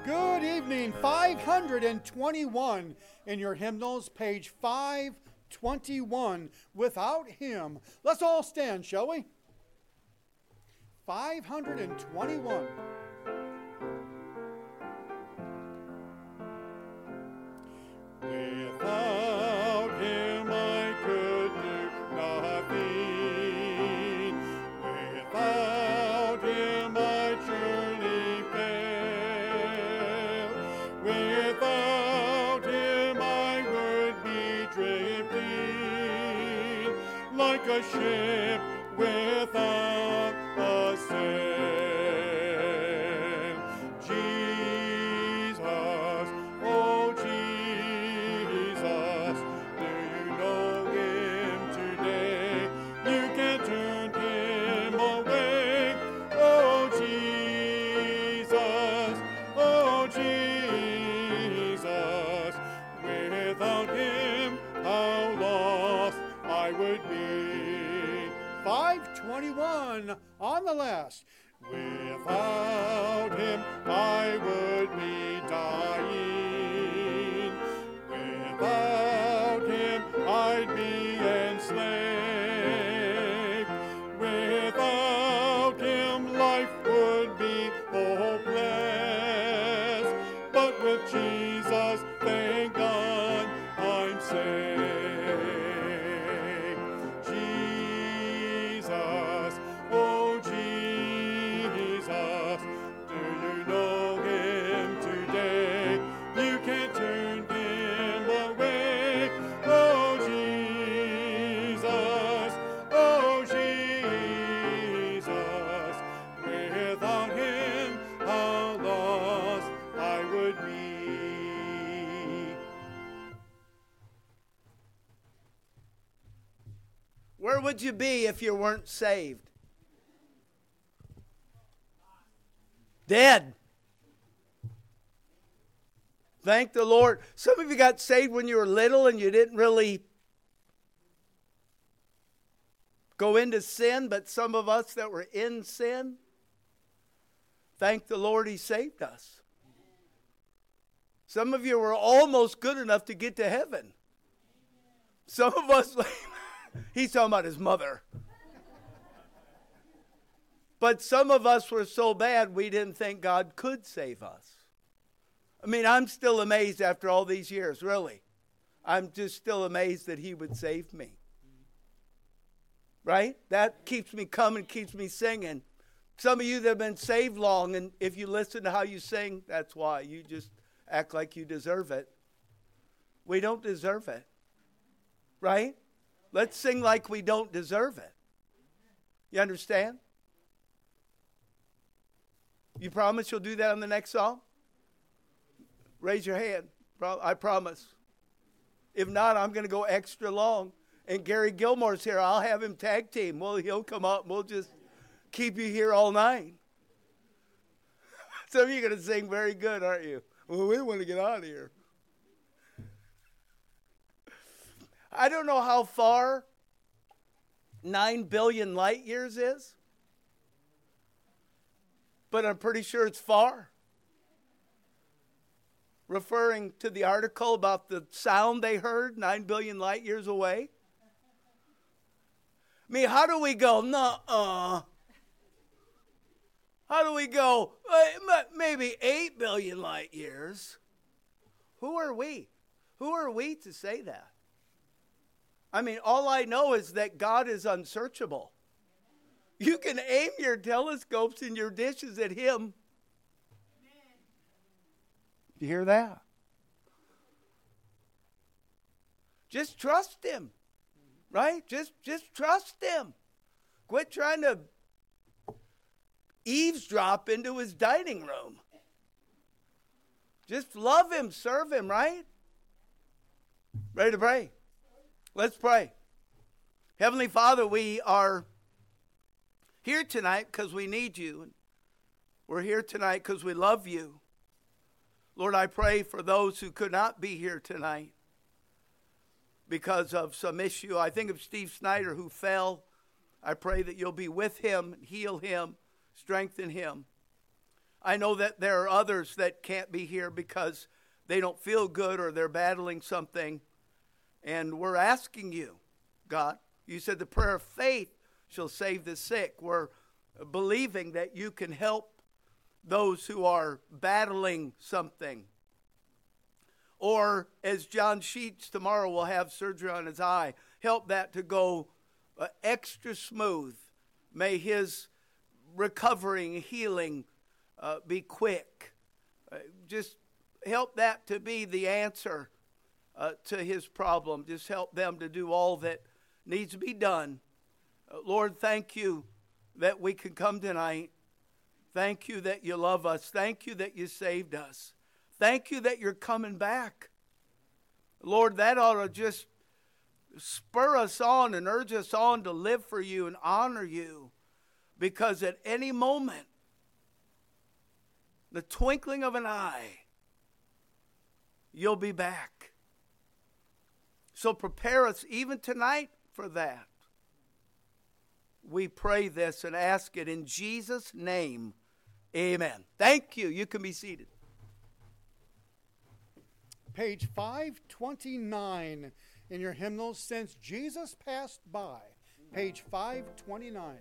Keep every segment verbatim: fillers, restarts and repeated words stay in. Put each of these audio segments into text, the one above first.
Good evening, five hundred twenty-one in your hymnals, page five twenty-one, Without Him. Let's all stand, shall we? five hundred twenty-one. Without Him I could do nothing. Without Him I truly fail. Without Him I would be drifting like a ship without a sail. Jesus, oh Jesus, do you know Him today? You can turn Him away. Oh Jesus, oh Jesus, without Him how lost I would be. five twenty-one on the last. Without Him I would be dying. Without Him I'd be enslaved. Without Him life would be hopeless. But with Jesus, thank God, I'm saved. Jesus, oh Jesus, do you know Him today? You can't turn Him away. Oh Jesus, oh Jesus, without Him how lost I would be. Where would you be if you weren't saved? Dead. Thank the Lord. Some of you got saved when you were little and you didn't really go into sin, but some of us that were in sin, thank the Lord He saved us. Some of you were almost good enough to get to heaven. Some of us, He's talking about His mother. But some of us were so bad we didn't think God could save us. I mean, I'm still amazed after all these years, really. I'm just still amazed that He would save me. Right? That keeps me coming, keeps me singing. Some of you that have been saved long, and if you listen to how you sing, that's why. You just act like you deserve it. We don't deserve it. Right? Let's sing like we don't deserve it. You understand? You promise you'll do that on the next song? Raise your hand. I promise. If not, I'm going to go extra long. And Gary Gilmore's here. I'll have him tag team. Well, he'll come up and we'll just keep you here all night. Some of you are going to sing very good, aren't you? Well, we want to get out of here. I don't know how far nine billion light years is, but I'm pretty sure it's far. Referring to the article about the sound they heard nine billion light years away. I mean, how do we go, nuh-uh? How do we go, uh, maybe eight billion light years? Who are we? Who are we to say that? I mean, all I know is that God is unsearchable. You can aim your telescopes and your dishes at Him. You hear that? Just trust Him. Right? Just, just trust Him. Quit trying to eavesdrop into His dining room. Just love Him, serve Him, right? Ready to pray? Let's pray. Heavenly Father, we are here tonight because we need You. We're here tonight because we love You. Lord, I pray for those who could not be here tonight because of some issue. I think of Steve Snyder who fell. I pray that You'll be with him, heal him, strengthen him. I know that there are others that can't be here because they don't feel good or they're battling something. And we're asking you, God, you said the prayer of faith shall save the sick. We're believing that you can help those who are battling something. Or as John Sheets tomorrow will have surgery on his eye, help that to go uh, extra smooth. May his recovering, healing uh, be quick. Uh, just help that to be the answer uh, to his problem. Just help them to do all that needs to be done. Uh, Lord, thank you that we can come tonight. Thank you that you love us. Thank you that you saved us. Thank you that you're coming back. Lord, that ought to just spur us on and urge us on to live for you and honor you. Because at any moment, the twinkling of an eye, you'll be back. So prepare us even tonight for that. We pray this and ask it in Jesus' name. Amen. Thank you. You can be seated. Page five twenty-nine in your hymnals, Since Jesus Passed By. Page five twenty-nine.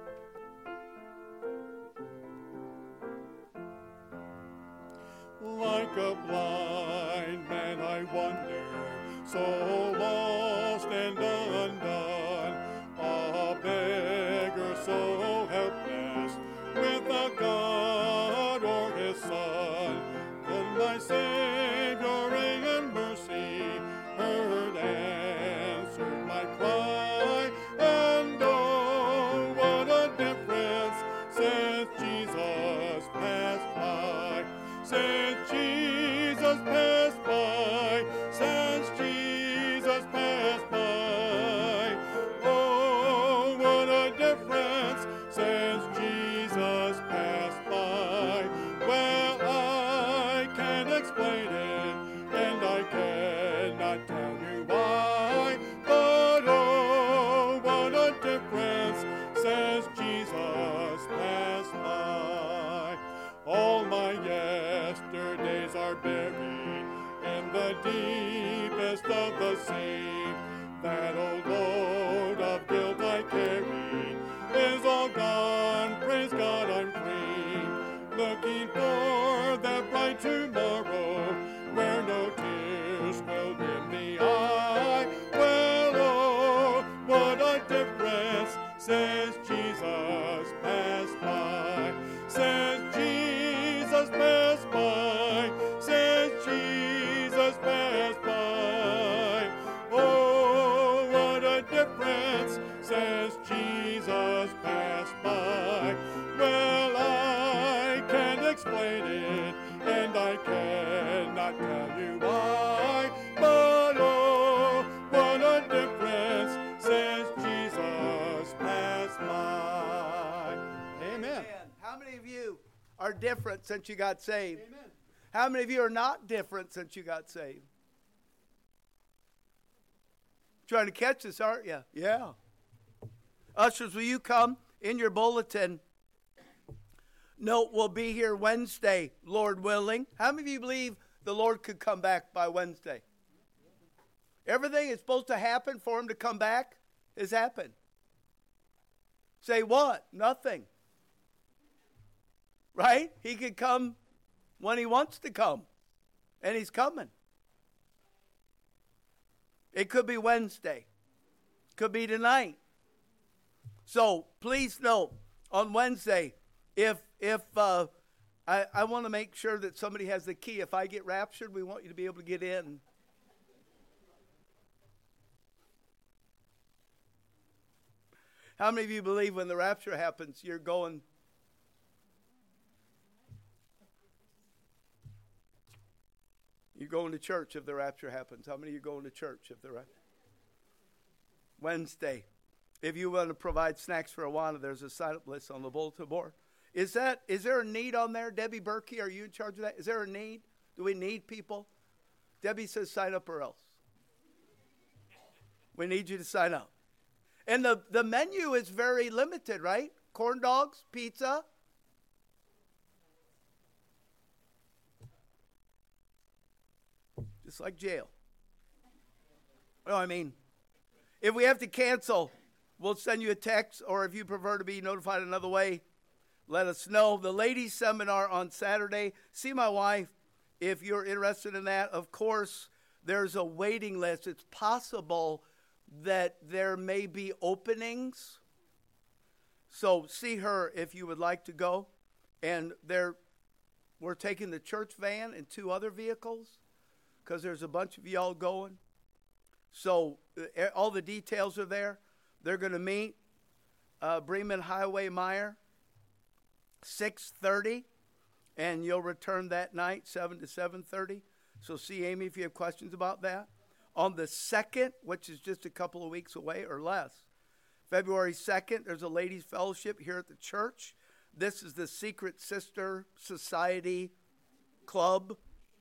Like a blind man I wander, so lost and undone, a beggar so helpless, without God or his Son. Then my Savior in mercy heard, answered my cry, and oh, what a difference since Jesus passed by. Since Jesus passed by, since Jesus passed by, oh, what a difference since Jesus passed by. Well, I can't explain it, and I cannot tell you why, but oh, what a difference since Jesus passed by. All my yesterdays are buried in the deepest of the sea. That old load of guilt I carried is all gone. Praise God, I'm free. Looking for that bright tomorrow where no tears will dim the eye. Well, oh, what a difference since Jesus passed by. Since Jesus passed by, since Jesus passed by. Oh, what a difference since Jesus passed by. Well, I can't explain it, and I cannot tell you why, but oh, what a difference since Jesus passed by. Amen. How many of you are different since you got saved? Amen. How many of you are not different since you got saved? Trying to catch this, aren't you? Yeah. Ushers, will you come in your bulletin? Note, we'll be here Wednesday, Lord willing. How many of you believe the Lord could come back by Wednesday? Everything is supposed to happen for him to come back has happened. Say what? Nothing. Right? He could come when he wants to come. And he's coming. It could be Wednesday. Could be tonight. So please note, on Wednesday, if if uh, I, I want to make sure that somebody has the key. If I get raptured, we want you to be able to get in. How many of you believe when the rapture happens, you're going... You're going to church if the rapture happens. How many of you are going to church if the rapture? Wednesday. If you want to provide snacks for Awana, there's a sign-up list on the bulletin board. Is that? Is there a need on there? Debbie Berkey, are you in charge of that? Is there a need? Do we need people? Debbie says sign up or else. We need you to sign up. And the, the menu is very limited, right? Corn dogs, pizza. It's like jail. No, I mean, if we have to cancel, we'll send you a text, or if you prefer to be notified another way, let us know. The ladies' seminar on Saturday. See my wife if you're interested in that. Of course, there's a waiting list. It's possible that there may be openings. So see her if you would like to go. And there, we're taking the church van and two other vehicles because there's a bunch of y'all going. So uh, all the details are there. They're going to meet uh, Bremen Highway Meyer, six thirty, and you'll return that night, seven to seven thirty. So see Amy if you have questions about that. On the second, which is just a couple of weeks away or less, February second, there's a ladies' fellowship here at the church. This is the Secret Sister Society Club.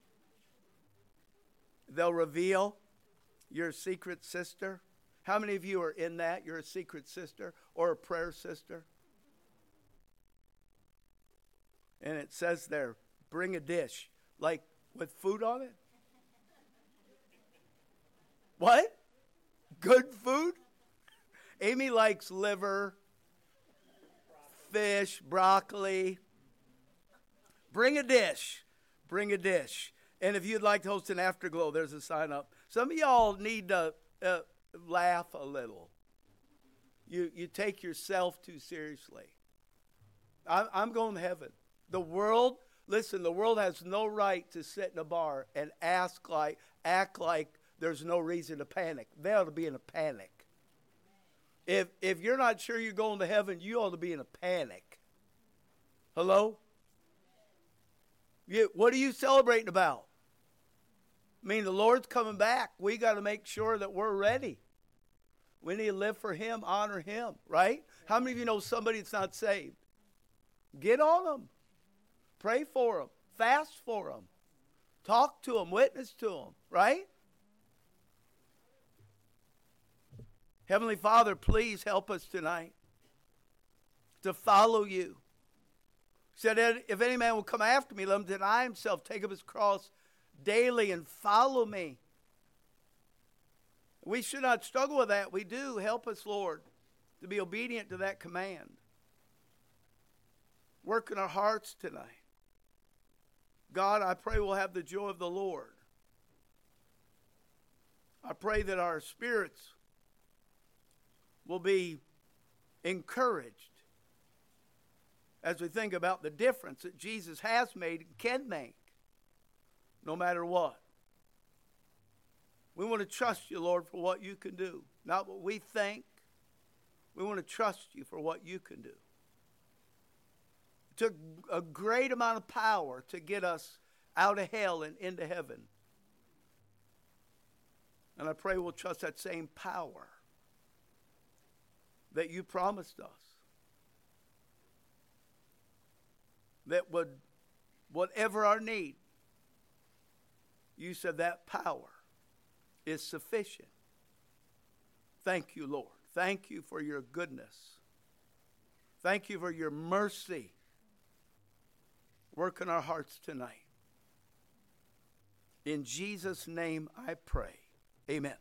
They'll reveal your secret sister. How many of you are in that? You're a secret sister or a prayer sister? And it says there, bring a dish, like with food on it. What? Good food? Amy likes liver, fish, broccoli. Bring a dish. Bring a dish. And if you'd like to host an afterglow, there's a sign up. Some of y'all need to uh, laugh a little. You you take yourself too seriously. I'm, I'm going to heaven. The world, listen, the world has no right to sit in a bar and ask like, act like there's no reason to panic. They ought to be in a panic. If if you're not sure you're going to heaven, you ought to be in a panic. Hello? You, what are you celebrating about? I mean, the Lord's coming back. We got to make sure that we're ready. We need to live for Him, honor Him, right? How many of you know somebody that's not saved? Get on them. Pray for them. Fast for them. Talk to them. Witness to them, right? Heavenly Father, please help us tonight to follow you. He said, if any man will come after me, let him deny himself, take up his cross daily and follow me. We should not struggle with that. We do. Help us, Lord, to be obedient to that command. Work in our hearts tonight. God, I pray we'll have the joy of the Lord. I pray that our spirits will be encouraged as we think about the difference that Jesus has made and can make, no matter what. We want to trust you, Lord, for what you can do, not what we think. We want to trust you for what you can do. It took a great amount of power to get us out of hell and into heaven. And I pray we'll trust that same power that you promised us. That would, whatever our need, you said that power is sufficient. Thank you, Lord. Thank you for your goodness. Thank you for your mercy. Work in our hearts tonight. In Jesus' name I pray. Amen.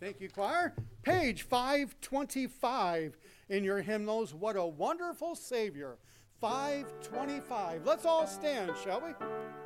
Thank you, choir. Page five twenty-five in your hymnals. What a wonderful Savior. five twenty-five. Let's all stand, shall we?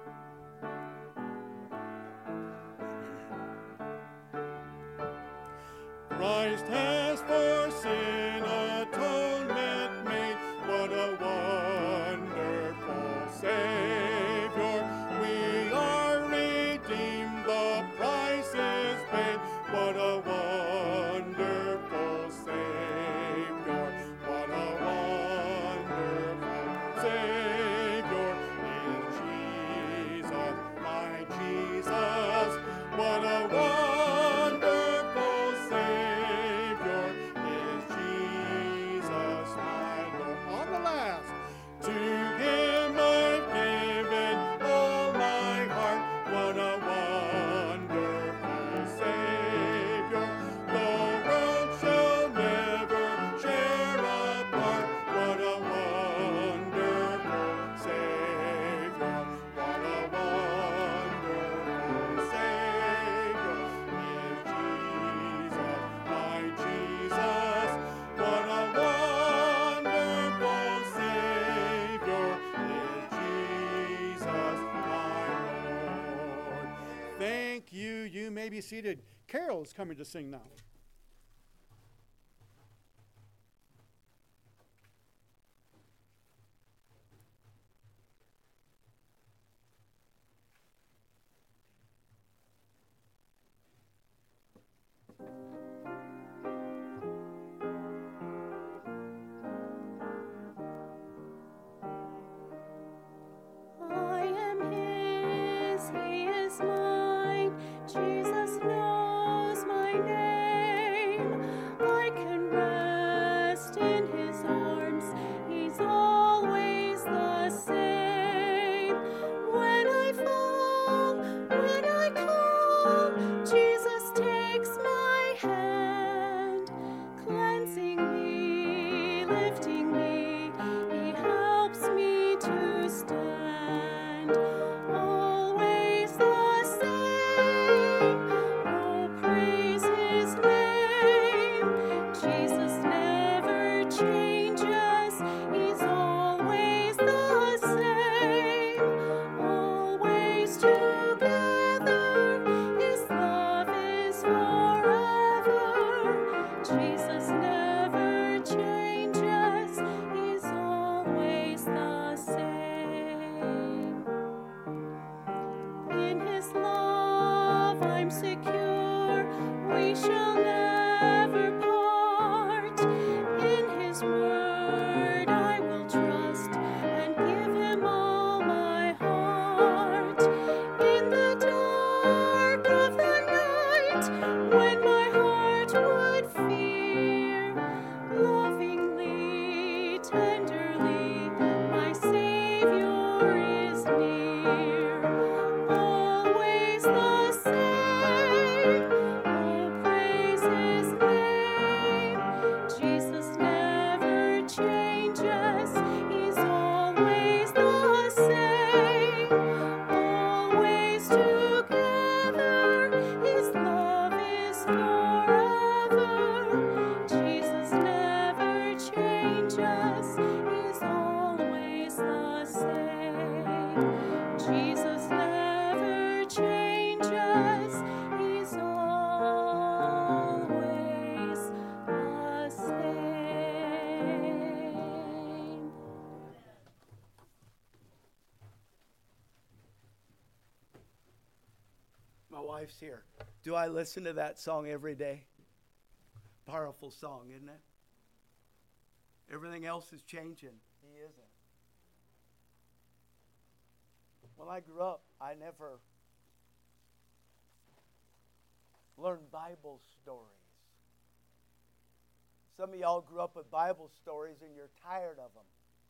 Christ has for sin atonement made. What a wonderful Savior. We are redeemed, the price is paid. What a wonderful Savior. What a wonderful Savior is Jesus, my Jesus. What a wonderful Savior is Jesus, my Lord. On the last, to Him I've given all my heart. What a wonderful Savior. The world shall never share apart. What a wonderful Savior. What a wonderful Savior is Jesus, my Jesus. What a wonderful Savior is Jesus, my Lord. Thank you. You may be seated. Carol's coming to sing now. I am His, He is mine. Jesus knows my name. I can rest in His arms. He's always the same. When I fall, when I call, Jesus takes my hand, cleansing me, lifting me. He helps me to stand. Always the same. Oh, praise His name. Jesus never changes. He's always the same. Always together. His love is forever. Jesus never changes. He's always the same. In His love I'm secure. We shall never part. In His word I will trust and give Him all my heart. In the dark of the night, when my heart would fear, lovingly, tenderly, my Savior is near. Always the same. Oh, praise His name. Jesus never changes. He's always the same. Always together. His love is forever. Jesus never changes. He's always the same. Jesus never changes. He's always the same. My wife's here. Do I listen to that song every day? Powerful song, isn't it? Everything else is changing. He isn't. When I grew up, I never learned Bible stories. Some of y'all grew up with Bible stories and you're tired of them.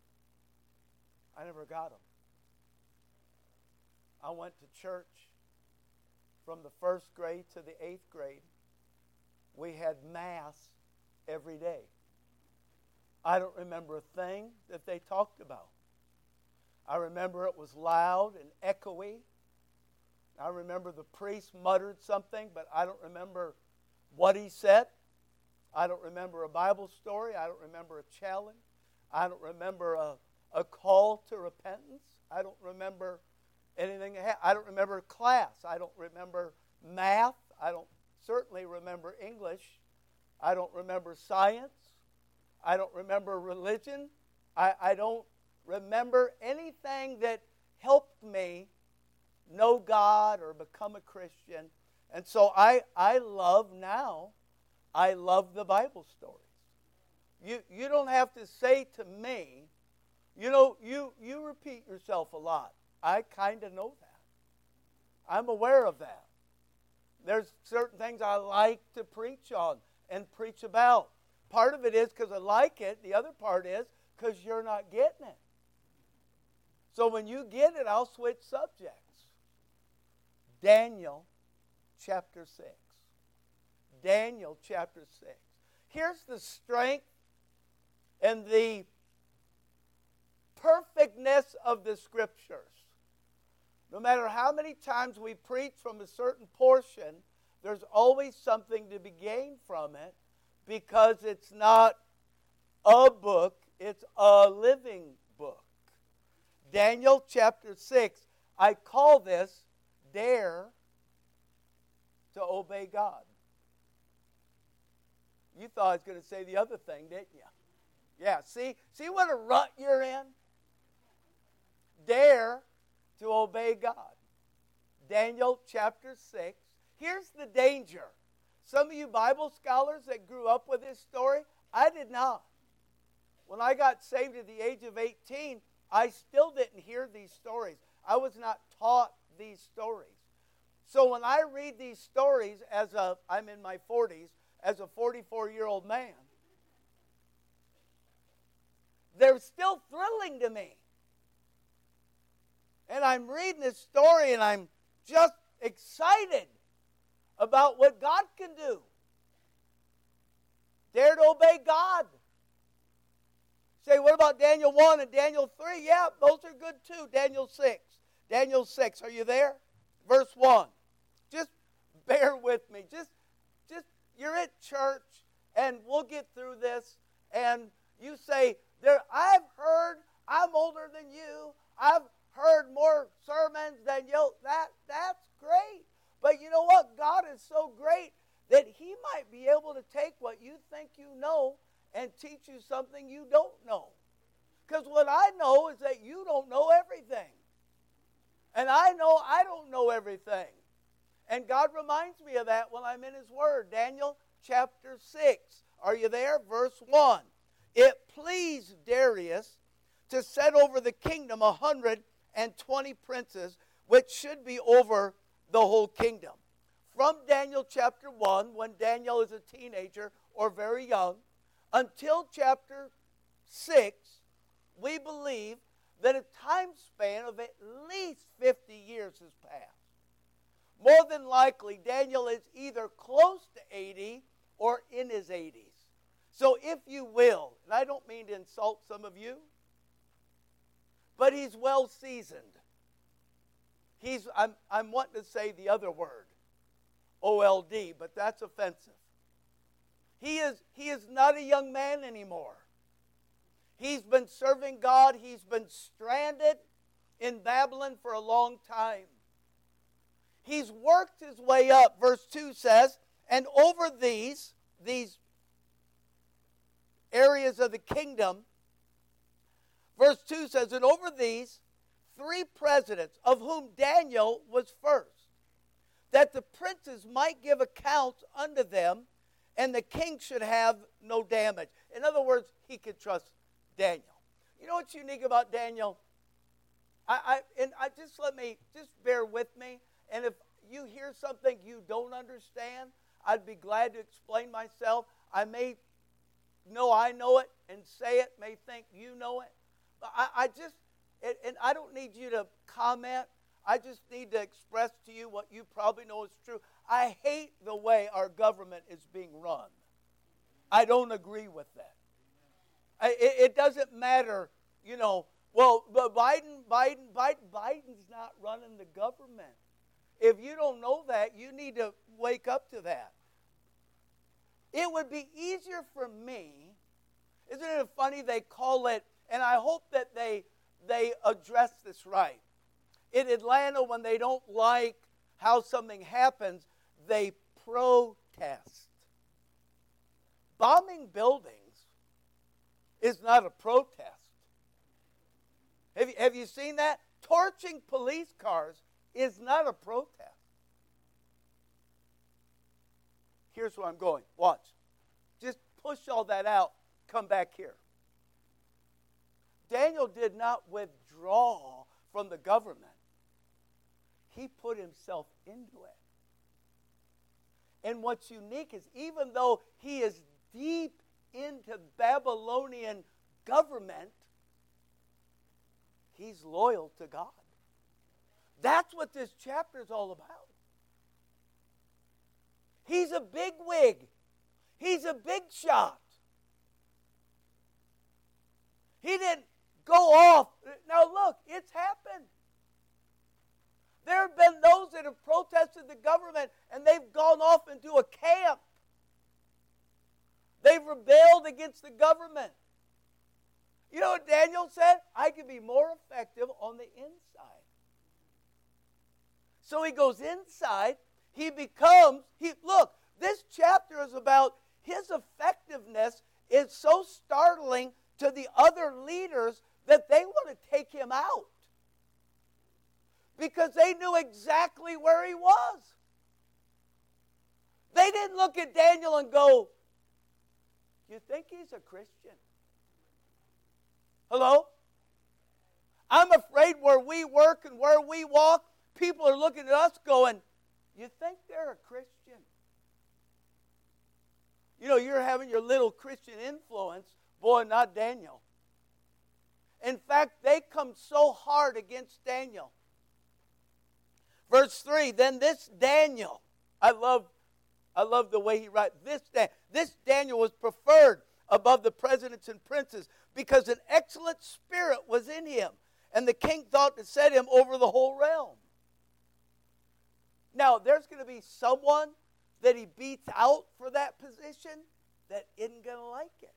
I never got them. I went to church from the first grade to the eighth grade. We had Mass every day. I don't remember a thing that they talked about. I remember it was loud and echoey. I remember the priest muttered something, but I don't remember what he said. I don't remember a Bible story. I don't remember a challenge. I don't remember a, a call to repentance. I don't remember anything. I don't remember class. I don't remember math. I don't certainly remember English. I don't remember science. I don't remember religion. I, I don't remember anything that helped me know God or become a Christian. And so I, I love now, I love the Bible stories. You, you don't have to say to me, you know, you, you repeat yourself a lot. I kind of know that. I'm aware of that. There's certain things I like to preach on and preach about. Part of it is because I like it. The other part is because you're not getting it. So when you get it, I'll switch subjects. Daniel chapter six. Daniel chapter six. Here's the strength and the perfectness of the Scriptures. No matter how many times we preach from a certain portion, there's always something to be gained from it because it's not a book, it's a living book. Daniel chapter six, I call this Dare to Obey God. You thought I was going to say the other thing, didn't you? Yeah, see, see what a rut you're in? Dare to obey God. Daniel chapter six. Here's the danger. Some of you Bible scholars that grew up with this story, I did not. When I got saved at the age of eighteen, I still didn't hear these stories. I was not taught these stories. So when I read these stories as a, I'm in my forties, as a forty-four-year-old man, they're still thrilling to me. And I'm reading this story and I'm just excited about what God can do. Dare to obey God. Say, what about Daniel one and Daniel three? Yeah, those are good too. Daniel six. Daniel six, are you there? Verse one. Just bear with me. Just, just you're at church and we'll get through this. And you say, there, I've heard, I'm older than you. I've heard more sermons than you. That, that's great. But you know what? God is so great that He might be able to take what you think you know and teach you something you don't know. Because what I know is that you don't know everything. And I know I don't know everything. And God reminds me of that when I'm in His Word. Daniel chapter six. Are you there? Verse one. It pleased Darius to set over the kingdom a hundred and twenty princes, which should be over the whole kingdom. From Daniel chapter one, when Daniel is a teenager or very young, until chapter six, we believe that a time span of at least fifty years has passed. More than likely, Daniel is either close to eighty or in his eighties. So if you will, and I don't mean to insult some of you, but he's well seasoned. He's, I'm, I'm wanting to say the other word, O L D, but that's offensive. He is, he is not a young man anymore. He's been serving God. He's been stranded in Babylon for a long time. He's worked his way up. Verse two says, and over these, these areas of the kingdom, verse two says, and over these, three presidents, of whom Daniel was first, that the princes might give accounts unto them, and the king should have no damage. In other words, he could trust Daniel. You know what's unique about Daniel? I, I and I just let me, just bear with me, and if you hear something you don't understand, I'd be glad to explain myself. I may know I know it and say it, may think you know it. But I, I just, and, and I don't need you to comment. I just need to express to you what you probably know is true. I hate the way our government is being run. I don't agree with that. I, it, it doesn't matter, you know, well, but Biden, Biden, Biden, Biden's not running the government. If you don't know that, you need to wake up to that. it would be easier for me. Isn't it funny they call it, and I hope that they they address this right. In Atlanta, when they don't like how something happens, they protest. Bombing buildings is not a protest. Have you, have you seen that? Torching police cars is not a protest. Here's where I'm going. Watch. Just push all that out. Come back here. Daniel did not withdraw from the government. He put himself into it. And what's unique is even though he is deep into Babylonian government, he's loyal to God. That's what this chapter is all about. He's a big wig. He's a big shot. He didn't go off. Now look, it's happened. There have been those that have protested the government and they've gone off into a camp. They've rebelled against the government. You know what Daniel said? I can be more effective on the inside. So he goes inside. He becomes, he look, this chapter is about his effectiveness is so startling to the other leaders that they want to take him out. Because they knew exactly where he was. They didn't look at Daniel and go, you think he's a Christian? Hello? I'm afraid where we work and where we walk, people are looking at us going, you think they're a Christian? You know, you're having your little Christian influence. Boy, not Daniel. In fact, they come so hard against Daniel. Verse three, then this Daniel, I love, I love the way he writes, this, this Daniel was preferred above the presidents and princes because an excellent spirit was in him, and the king thought to set him over the whole realm. Now, there's going to be someone that he beats out for that position that isn't going to like it.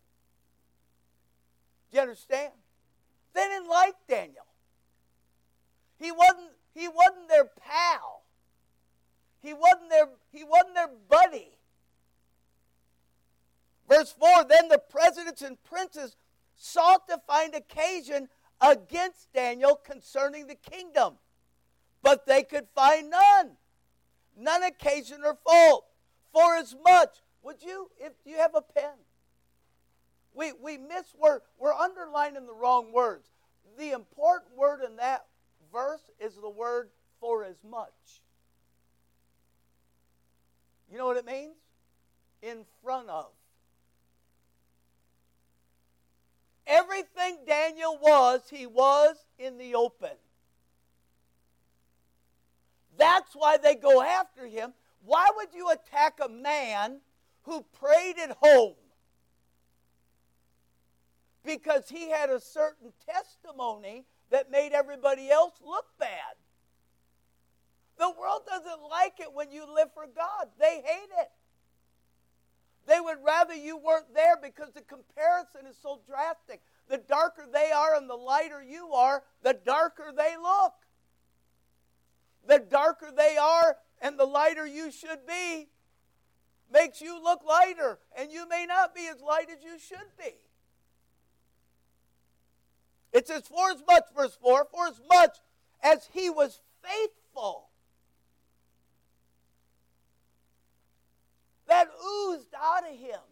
Do you understand? They didn't like Daniel. He wasn't, he wasn't their pal. He wasn't their, he wasn't their buddy. Verse four, then the presidents and princes sought to find occasion against Daniel concerning the kingdom, but they could find none. None occasion or fault. For as much, would you, if you have a pen, we, we miss, we're, we're underlining the wrong words. The important word in that verse is the word for as much. You know what it means? In front of. Everything Daniel was, he was in the open. That's why they go after him. Why would you attack a man who prayed at home? Because he had a certain testimony that made everybody else look bad. The world doesn't like it when you live for God. They hate it. They would rather you weren't there because the comparison is so drastic. The darker they are and the lighter you are, the darker they look. The darker they are and the lighter you should be makes you look lighter, and you may not be as light as you should be. It says, for as much, verse four, for as much as he was faithful. That oozed out of him.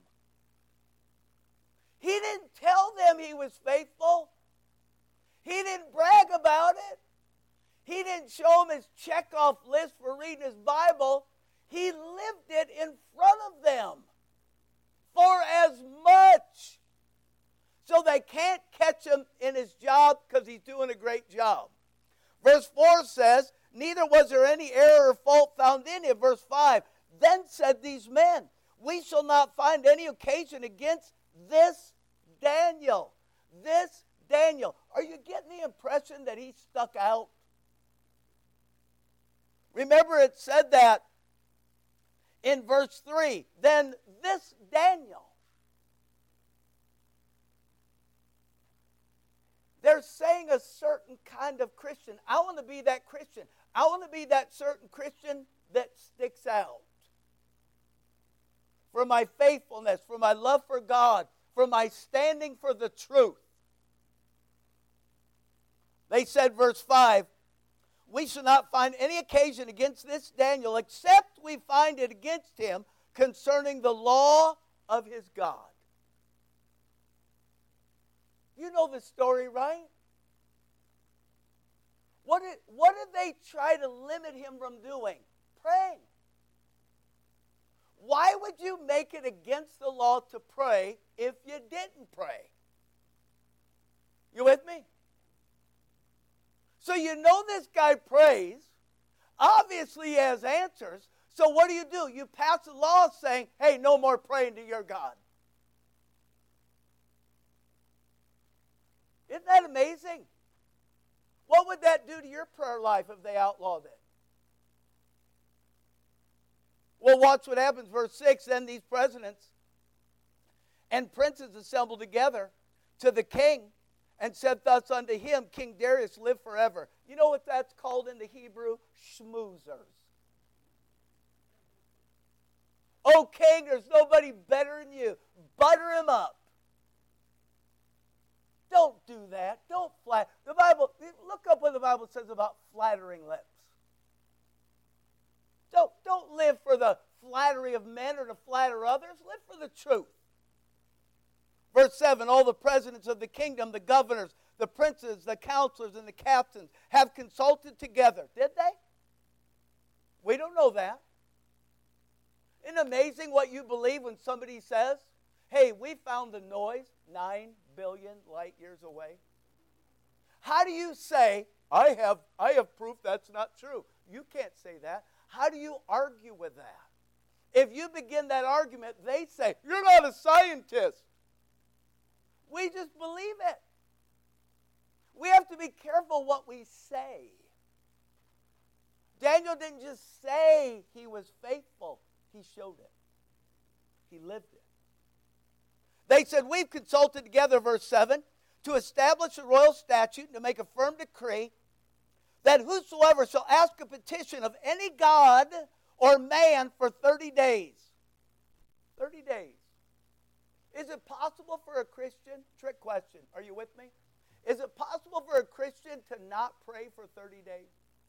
He didn't tell them he was faithful. He didn't brag about it. He didn't show them his checkoff list for reading his Bible. He lived it in front of them. For as much. So they can't catch him in his job because he's doing a great job. Verse four says, neither was there any error or fault found in him. Verse five, then said these men, we shall not find any occasion against this Daniel. This Daniel. Are you getting the impression that he stuck out? Remember it said that in verse three, then this Daniel, they're saying a certain kind of Christian. I want to be that Christian. I want to be that certain Christian that sticks out. For my faithfulness, for my love for God, for my standing for the truth. They said, verse five, we shall not find any occasion against this Daniel except we find it against him concerning the law of his God. You know the story, right? What did, what did they try to limit him from doing? Praying. Why would you make it against the law to pray if you didn't pray? You with me? So you know this guy prays. Obviously he has answers. So what do you do? You pass a law saying, hey, no more praying to your God. Isn't that amazing? What would that do to your prayer life if they outlawed it? Well, watch what happens. Verse six, then these presidents and princes assembled together to the king and said thus unto him, King Darius, live forever. You know what that's called in the Hebrew? Schmoozers. Oh, king, there's nobody better than you. Butter him up. Don't do that. Don't flatter. The Bible, look up what the Bible says about flattering lips. Don't, don't live for the flattery of men or to flatter others. Live for the truth. Verse seven, all the presidents of the kingdom, the governors, the princes, the counselors, and the captains have consulted together. Did they? We don't know that. Isn't it amazing what you believe when somebody says, hey, we found the noise nine billion light years away? How do you say, I have, I have proof that's not true? You can't say that. How do you argue with that? If you begin that argument, they say, you're not a scientist. We just believe it. We have to be careful what we say. Daniel didn't just say he was faithful. He showed it. He lived it. They said, we've consulted together, verse seven, to establish a royal statute and to make a firm decree that whosoever shall ask a petition of any god or man for thirty days. thirty days. Is it possible for a Christian? Trick question. Are you with me? Is it possible for a Christian to not pray for thirty days?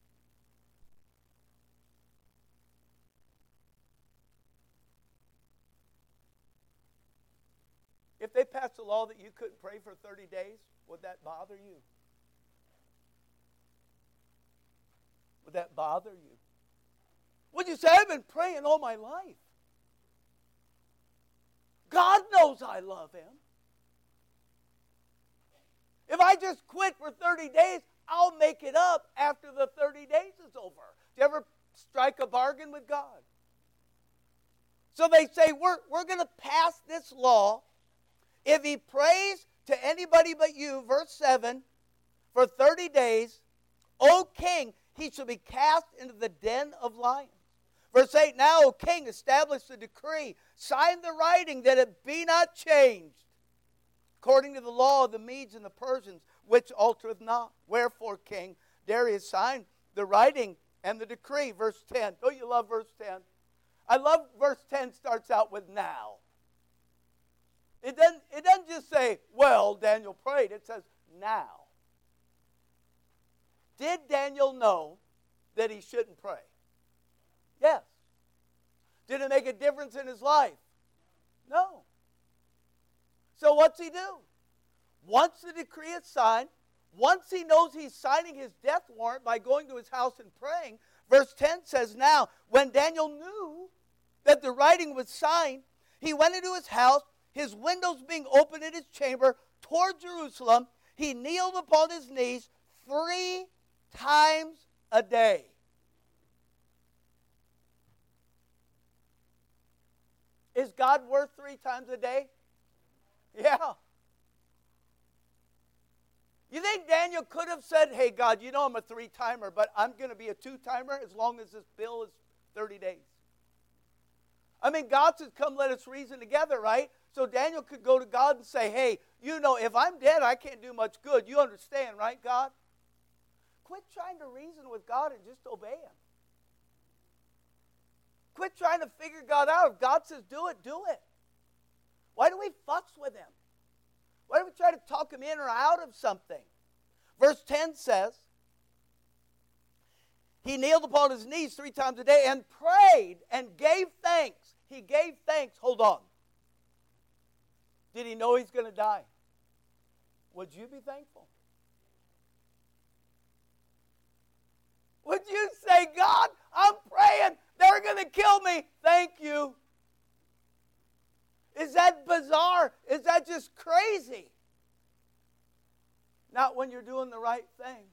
If they passed a law that you couldn't pray for thirty days, would that bother you? Would that bother you? Would you say, I've been praying all my life? God knows I love him. If I just quit for thirty days, I'll make it up after the thirty days is over. Do you ever strike a bargain with God? So they say, we're, we're going to pass this law. If he prays to anybody but you, verse seven, for thirty days, O king, he shall be cast into the den of lions. Verse eight, now, O king, establish the decree, sign the writing that it be not changed, according to the law of the Medes and the Persians, which altereth not. Wherefore, King Darius signed the writing and the decree. Verse ten. Don't you love verse ten? I love verse ten starts out with now. It doesn't, it doesn't just say, well, Daniel prayed. It says, now. Did Daniel know that he shouldn't pray? Yes. Did it make a difference in his life? No. So what's he do? Once the decree is signed, once he knows he's signing his death warrant by going to his house and praying, verse ten says, now, when Daniel knew that the writing was signed, he went into his house, his windows being open in his chamber toward Jerusalem. He kneeled upon his knees three times a day. Is God worth three times a day? Yeah. You think Daniel could have said, hey, God, you know I'm a three-timer, but I'm going to be a two-timer as long as this bill is thirty days? I mean, God says, come let us reason together, right? So Daniel could go to God and say, hey, you know, if I'm dead, I can't do much good. You understand, right, God? Quit trying to reason with God and just obey Him. Quit trying to figure God out. If God says do it, do it. Why do we fuss with Him? Why do we try to talk Him in or out of something? Verse ten says, he kneeled upon his knees three times a day and prayed and gave thanks. He gave thanks. Hold on. Did he know he's going to die? Would you be thankful? Would you say, God, I'm praying. They're going to kill me. Thank you. Is that bizarre? Is that just crazy? Not when you're doing the right thing.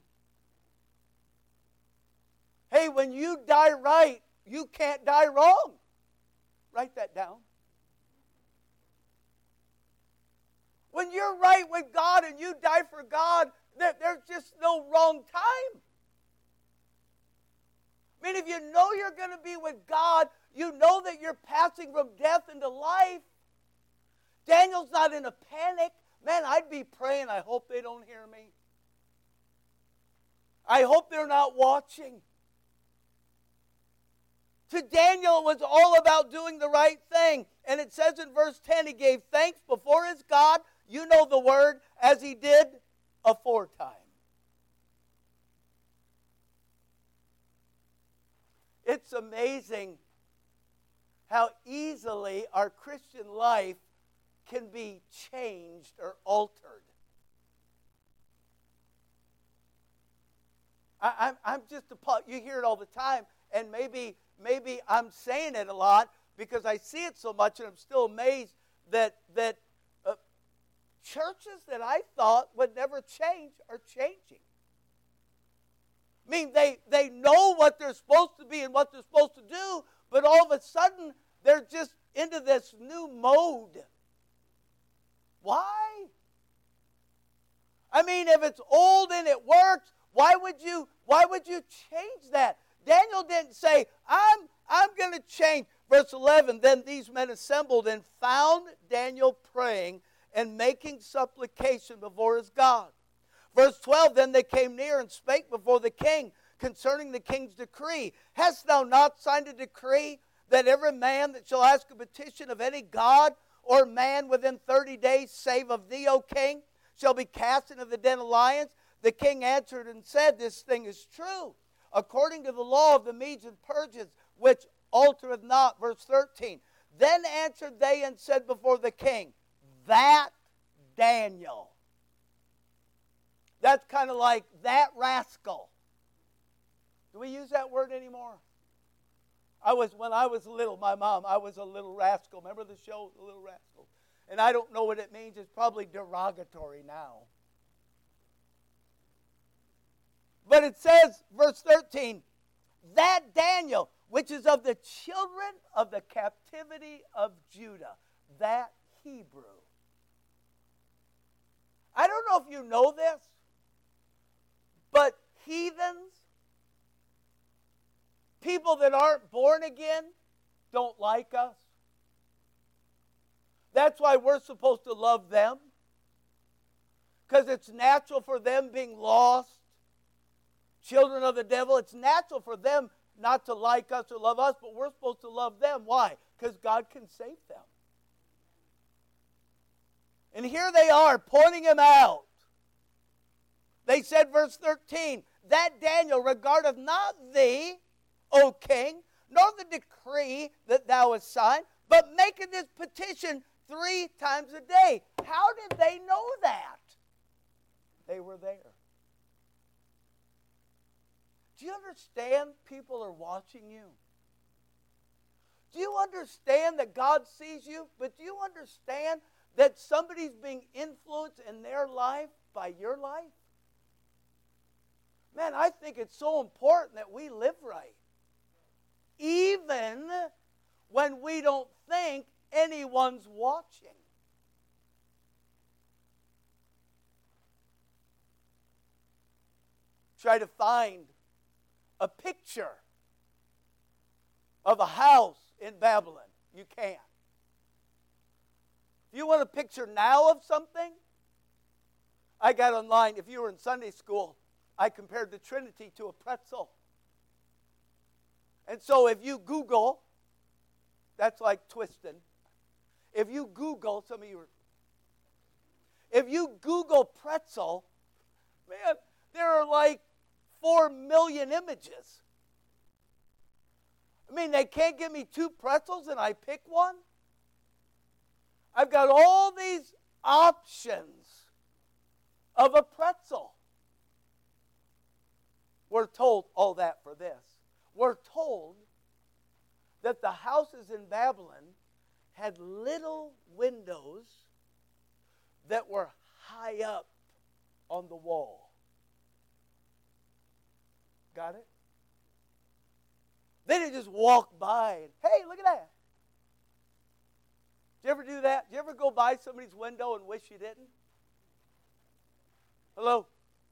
Hey, when you die right, you can't die wrong. Write that down. When you're right with God and you die for God, there's just no wrong time. I mean, if you know you're going to be with God, you know that you're passing from death into life. Daniel's not in a panic. Man, I'd be praying, I hope they don't hear me. I hope they're not watching. To Daniel, it was all about doing the right thing. And it says in verse ten, he gave thanks before his God, you know the word, as he did aforetime. It's amazing how easily our Christian life can be changed or altered. I, I'm, I'm just appalled. You hear it all the time, and maybe, maybe I'm saying it a lot because I see it so much, and I'm still amazed that that uh, churches that I thought would never change are changing. I mean, they, they know what they're supposed to be and what they're supposed to do, but all of a sudden, they're just into this new mode. Why? I mean, if it's old and it works, why would you, why would you change that? Daniel didn't say, I'm, I'm going to change. Verse eleven, then these men assembled and found Daniel praying and making supplication before his God. Verse twelve, then they came near and spake before the king concerning the king's decree. Hast thou not signed a decree that every man that shall ask a petition of any god or man within thirty days, save of thee, O king, shall be cast into the den of lions? The king answered and said, this thing is true, according to the law of the Medes and Persians, which altereth not. Verse thirteen, then answered they and said before the king, that Daniel. That's kind of like that rascal. Do we use that word anymore? I was, when I was little, my mom, I was a little rascal. Remember the show, The Little Rascal? And I don't know what it means. It's probably derogatory now. But it says, verse thirteen, that Daniel, which is of the children of the captivity of Judah, that Hebrew. I don't know if you know this, but heathens, people that aren't born again, don't like us. That's why we're supposed to love them. Because it's natural for them being lost, children of the devil. It's natural for them not to like us or love us, but we're supposed to love them. Why? Because God can save them. And here they are, pointing him out. They said, verse thirteen, that Daniel regardeth not thee, O king, nor the decree that thou hast signed, but maketh this petition three times a day. How did they know that? They were there. Do you understand people are watching you? Do you understand that God sees you? But do you understand that somebody's being influenced in their life by your life? Man, I think it's so important that we live right. Even when we don't think anyone's watching. Try to find a picture of a house in Babylon. You can't. If you want a picture now of something, I got online. If you were in Sunday school, I compared the Trinity to a pretzel. And so if you Google, that's like twisting. If you Google, some of you are, if you Google pretzel, man, there are like four million images. I mean, they can't give me two pretzels and I pick one? I've got all these options of a pretzel. We're told all that for this. We're told that the houses in Babylon had little windows that were high up on the wall. Got it? They didn't just walk by and, hey, look at that. Did you ever do that? Did you ever go by somebody's window and wish you didn't? Hello?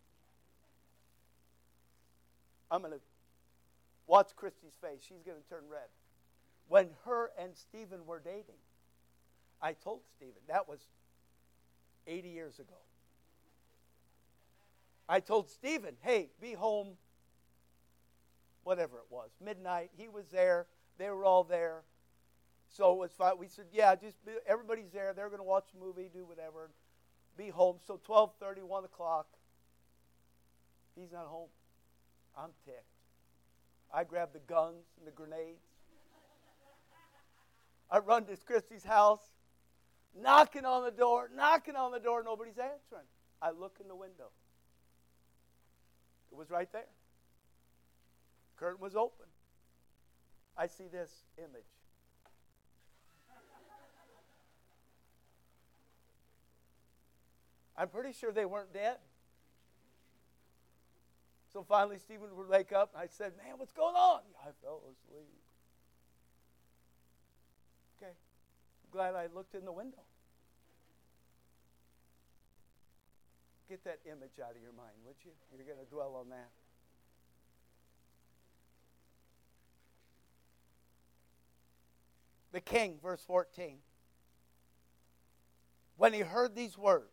I'm going to watch Christy's face. She's going to turn red. When her and Stephen were dating, I told Stephen, that was eighty years ago. I told Stephen, hey, be home, whatever it was, midnight. He was there. They were all there. So it was fine. We said, yeah, just be, everybody's there. They're going to watch a movie, do whatever, be home. So twelve thirty, one o'clock, he's not home. I'm ticked. I grabbed the guns and the grenades. I run to Christy's house, knocking on the door, knocking on the door, nobody's answering. I look in the window. It was right there. Curtain was open. I see this image. I'm pretty sure they weren't dead. So finally, Stephen would wake up, and I said, man, what's going on? I fell asleep. Okay. I'm glad I looked in the window. Get that image out of your mind, would you? You're going to dwell on that. The king, verse fourteen. When he heard these words,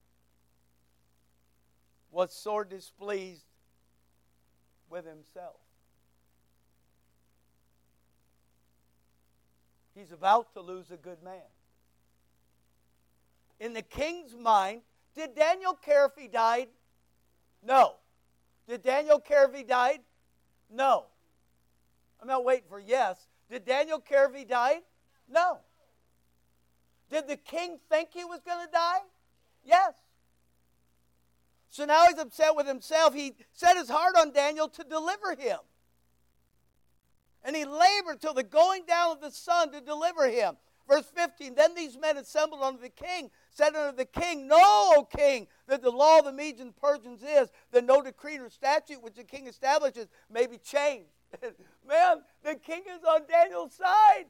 was sore displeased with himself. He's about to lose a good man. In the king's mind, did Daniel care if he died? No. Did Daniel care if he died? No. I'm not waiting for yes. Did Daniel care if he died? No. Did the king think he was going to die? Yes. So now he's upset with himself. He set his heart on Daniel to deliver him. And he labored till the going down of the sun to deliver him. Verse fifteen, then these men assembled unto the king, said unto the king, Know, O king, that the law of the Medes and Persians is that no decree or statute which the king establishes may be changed. Man, the king is on Daniel's side.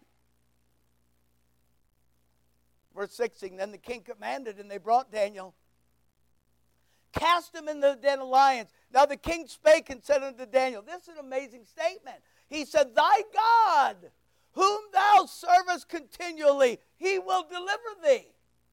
Verse sixteen, then the king commanded, and they brought Daniel, cast him in the den of lions. Now the king spake and said unto Daniel, this is an amazing statement. He said, Thy God, whom thou servest continually, he will deliver thee.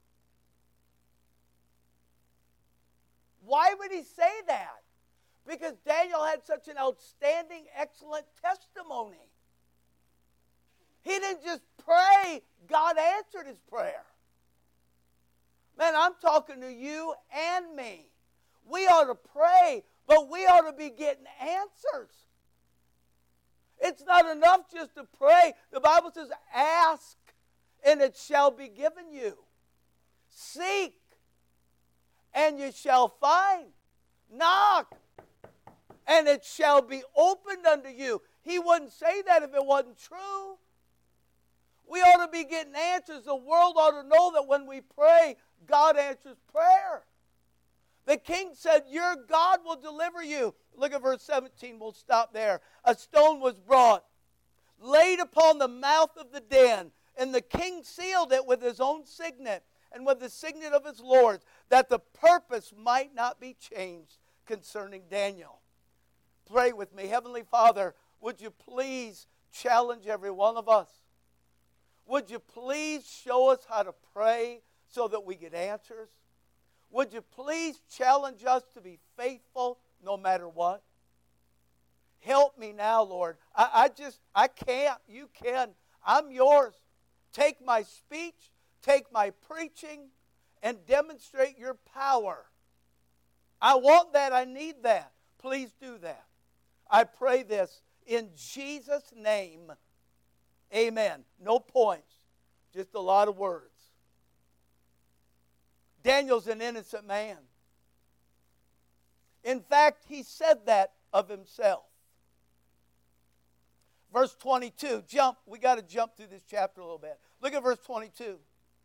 Why would he say that? Because Daniel had such an outstanding, excellent testimony. He didn't just pray, God answered his prayer. Man, I'm talking to you and me. We ought to pray, but we ought to be getting answers. It's not enough just to pray. The Bible says, ask, and it shall be given you. Seek, and you shall find. Knock, and it shall be opened unto you. He wouldn't say that if it wasn't true. We ought to be getting answers. The world ought to know that when we pray, God answers prayer. The king said, your God will deliver you. Look at verse seventeen. We'll stop there. A stone was brought, laid upon the mouth of the den, and the king sealed it with his own signet and with the signet of his lords, that the purpose might not be changed concerning Daniel. Pray with me. Heavenly Father, would you please challenge every one of us? Would you please show us how to pray so that we get answers? Would you please challenge us to be faithful no matter what? Help me now, Lord. I, I just, I can't. You can. I'm yours. Take my speech, take my preaching, and demonstrate your power. I want that. I need that. Please do that. I pray this in Jesus' name. Amen. No points, just a lot of words. Daniel's an innocent man. In fact, he said that of himself. Verse twenty-two, jump. We got to jump through this chapter a little bit. Look at verse twenty-two.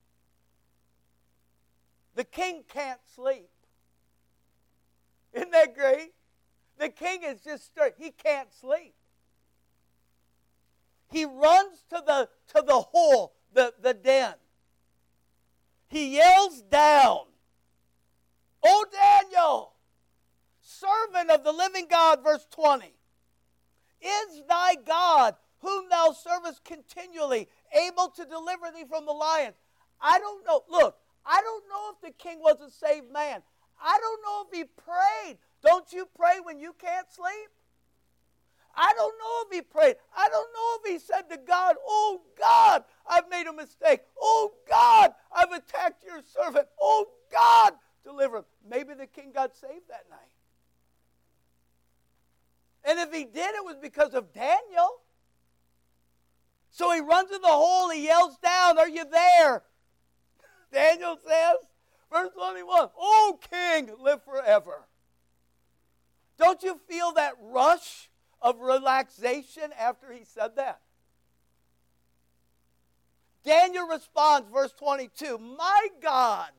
The king can't sleep. Isn't that great? The king is just straight. He can't sleep. He runs to the, to the hole, the, the den. He yells down, "O Daniel, servant of the living God," verse twenty, "is thy God, whom thou servest continually, able to deliver thee from the lions?" I don't know. Look, I don't know if the king was a saved man. I don't know if he prayed. Don't you pray when you can't sleep? I don't know if he prayed. I don't know if he said to God, "Oh God, I've made a mistake. Oh God, I've attacked your servant. Oh God, deliver him." Maybe the king got saved that night. And if he did, it was because of Daniel. So he runs in the hole, he yells down, "Are you there?" Daniel says, verse twenty-one, "O king, live forever." Don't you feel that rush of relaxation after he said that? Daniel responds, verse twenty-two, "My God."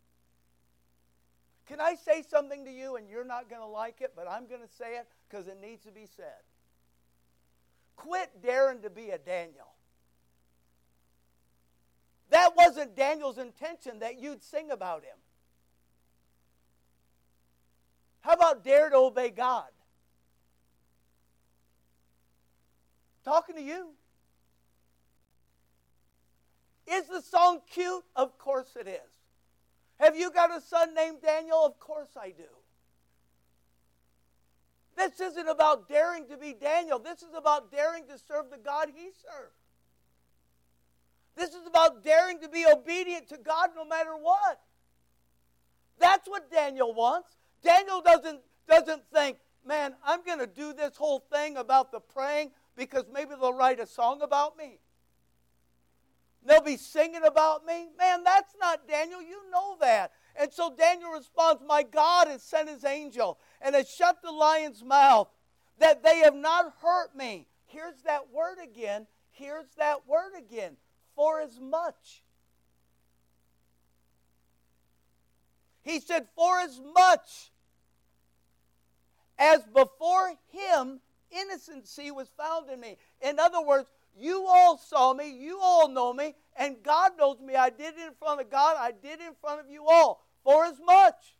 Can I say something to you and you're not going to like it, but I'm going to say it because it needs to be said. Quit daring to be a Daniel. That wasn't Daniel's intention that you'd sing about him. How about dare to obey God? Talking to you. Is the song cute? Of course it is. Have you got a son named Daniel? Of course I do. This isn't about daring to be Daniel. This is about daring to serve the God he served. This is about daring to be obedient to God no matter what. That's what Daniel wants. Daniel doesn't, doesn't think, "Man, I'm going to do this whole thing about the praying because maybe they'll write a song about me. They'll be singing about me." Man, that's not Daniel. You know that. And so Daniel responds, "My God has sent his angel and has shut the lion's mouth, that they have not hurt me." Here's that word again. Here's that word again. For as much. He said, "For as much as before him innocency was found in me." In other words, you all saw me, you all know me, and God knows me. I did it in front of God, I did it in front of you all. For as much.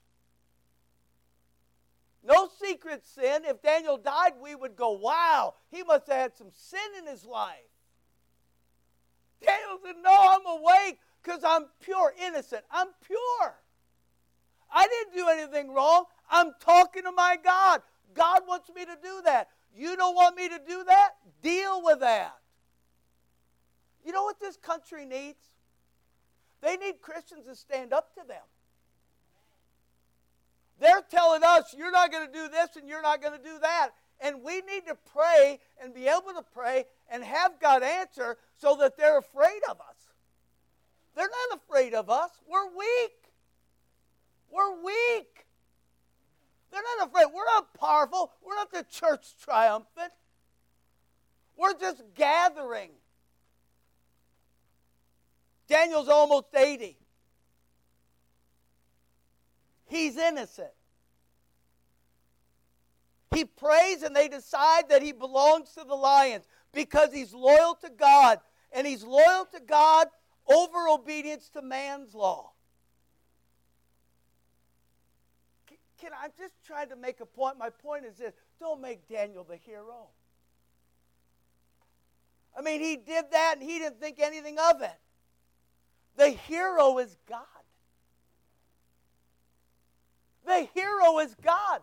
No secret sin. If Daniel died, we would go, "Wow, he must have had some sin in his life." Daniel said, "No, I'm awake because I'm pure, innocent. I'm pure. I didn't do anything wrong. I'm talking to my God. God wants me to do that. You don't want me to do that? Deal with that." You know what this country needs? They need Christians to stand up to them. They're telling us, "You're not going to do this and you're not going to do that." And we need to pray and be able to pray and have God answer so that they're afraid of us. They're not afraid of us. We're weak. We're weak. They're not afraid. We're not powerful. We're not the church triumphant. We're just gathering. Daniel's almost eighty. He's innocent. He prays and they decide that he belongs to the lions because he's loyal to God. And he's loyal to God over obedience to man's law. Can, can I just try to make a point? My point is this. Don't make Daniel the hero. I mean, he did that and he didn't think anything of it. The hero is God. The hero is God.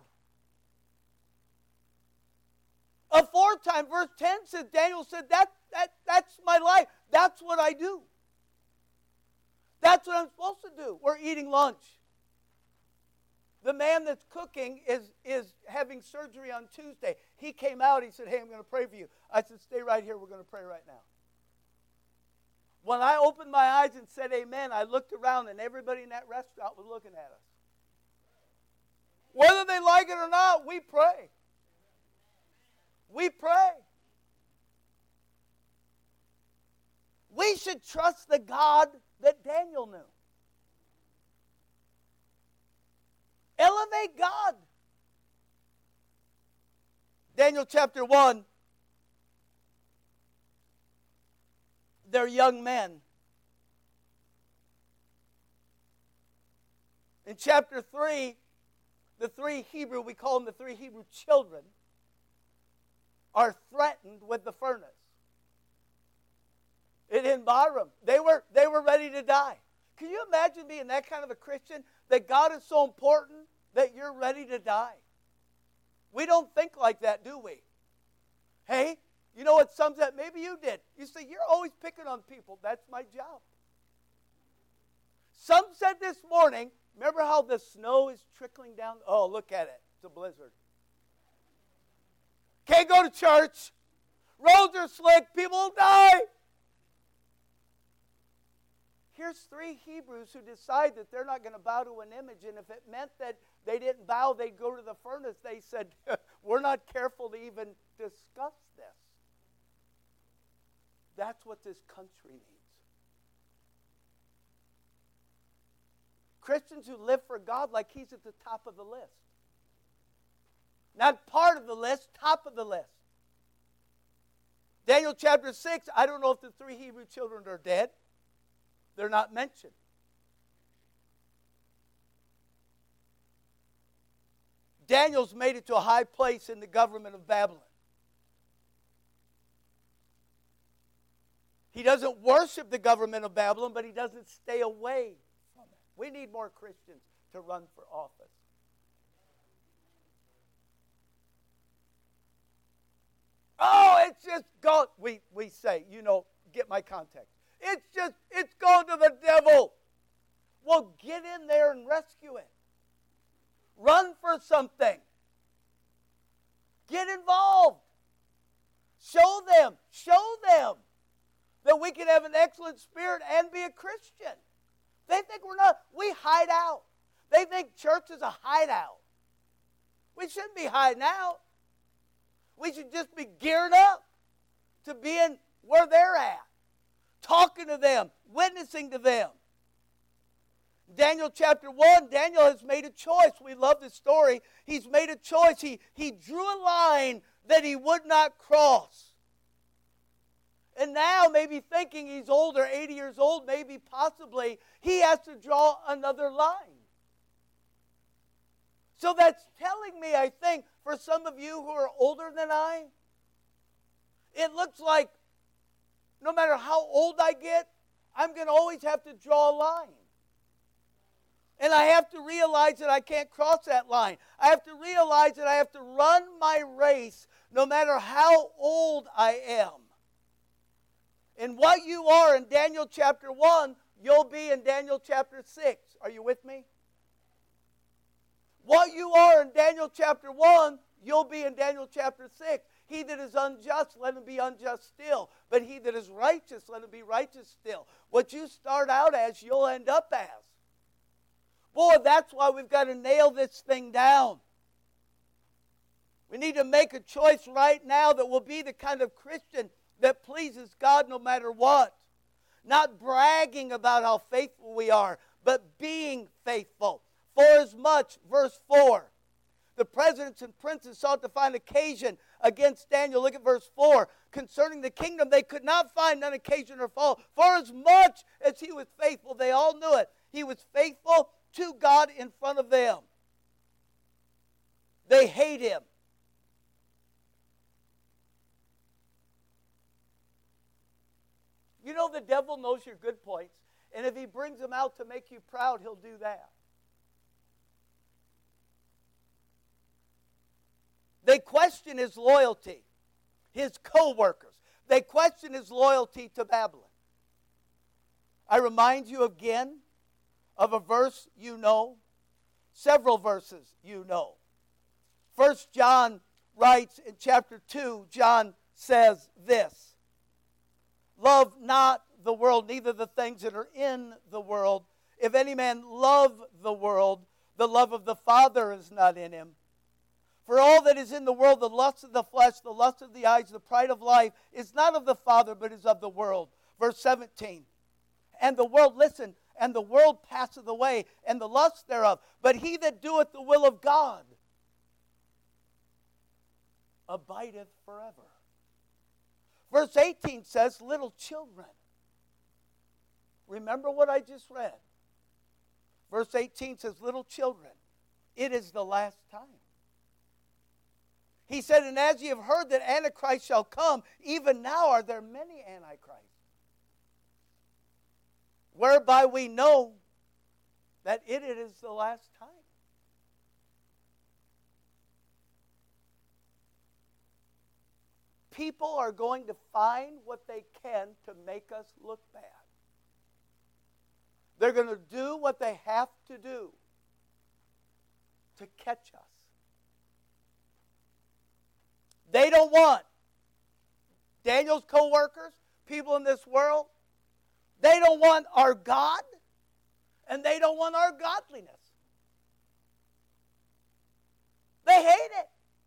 Aforetime, verse ten says, Daniel said, that, that, that's my life. That's what I do. That's what I'm supposed to do. We're eating lunch. The man that's cooking is, is having surgery on Tuesday. He came out. He said, hey, I'm going to pray for you. I said, stay right here. We're going to pray right now. When I opened my eyes and said amen, I looked around and everybody in that restaurant was looking at us. Whether they like it or not, we pray. We pray. We should trust the God that Daniel knew. Elevate God. Daniel chapter one. They're young men. In chapter three, the three Hebrew, we call them the three Hebrew children, are threatened with the furnace. It didn't bother them. They were, they were ready to die. Can you imagine being that kind of a Christian? That God is so important that you're ready to die. We don't think like that, do we? Hey, you know what sums that? Maybe you did. You say, you're always picking on people. That's my job. Some said this morning, remember how the snow is trickling down? Oh, look at it. It's a blizzard. Can't go to church. Roads are slick. People will die. Here's three Hebrews who decide that they're not going to bow to an image. And if it meant that they didn't bow, they'd go to the furnace. They said, we're not careful to even discuss this. That's what this country needs. Christians who live for God like he's at the top of the list. Not part of the list, top of the list. Daniel chapter six, I don't know if the three Hebrew children are dead. They're not mentioned. Daniel's made it to a high place in the government of Babylon. He doesn't worship the government of Babylon, but he doesn't stay away from it. We need more Christians to run for office. Oh, it's just gone. We, we say, you know, get my context. It's just, it's gone to the devil. Well, get in there and rescue it. Run for something. Get involved. Show them, show them that we can have an excellent spirit and be a Christian. They think we're not, we hide out. They think church is a hideout. We shouldn't be hiding out. We should just be geared up to being where they're at. Talking to them, witnessing to them. Daniel chapter one, Daniel has made a choice. We love this story. He's made a choice. He, he drew a line that he would not cross. And now, maybe thinking he's older, eighty years old, maybe possibly, he has to draw another line. So that's telling me, I think, for some of you who are older than I, it looks like no matter how old I get, I'm going to always have to draw a line. And I have to realize that I can't cross that line. I have to realize that I have to run my race no matter how old I am. And what you are in Daniel chapter one, you'll be in Daniel chapter six. Are you with me? What you are in Daniel chapter one, you'll be in Daniel chapter six. He that is unjust, let him be unjust still. But he that is righteous, let him be righteous still. What you start out as, you'll end up as. Boy, that's why we've got to nail this thing down. We need to make a choice right now that will be the kind of Christian that pleases God no matter what. Not bragging about how faithful we are, but being faithful. For as much, verse four, the presidents and princes sought to find occasion against Daniel. Look at verse four. Concerning the kingdom, they could not find none occasion or fault. For as much as he was faithful, they all knew it. He was faithful to God in front of them. They hate him. know the devil knows your good points, and if he brings them out to make you proud, he'll do that. They question his loyalty, his co-workers. They question his loyalty to Babylon. I remind you again of a verse you know, several verses you know. First John writes in chapter two, John says this, love not the world, neither the things that are in the world. If any man love the world, the love of the Father is not in him. For all that is in the world, the lust of the flesh, the lust of the eyes, the pride of life, is not of the Father, but is of the world. Verse seventeen. And the world, listen, and the world passeth away, and the lust thereof. But he that doeth the will of God abideth forever. Verse eighteen says, little children. Remember what I just read. Verse eighteen says, little children, it is the last time. He said, and as ye have heard that Antichrist shall come, even now are there many Antichrists. Whereby we know that it is the last time. People are going to find what they can to make us look bad. They're going to do what they have to do to catch us. They don't want Daniel's co-workers, people in this world. They don't want our God, and they don't want our godliness. They hate it.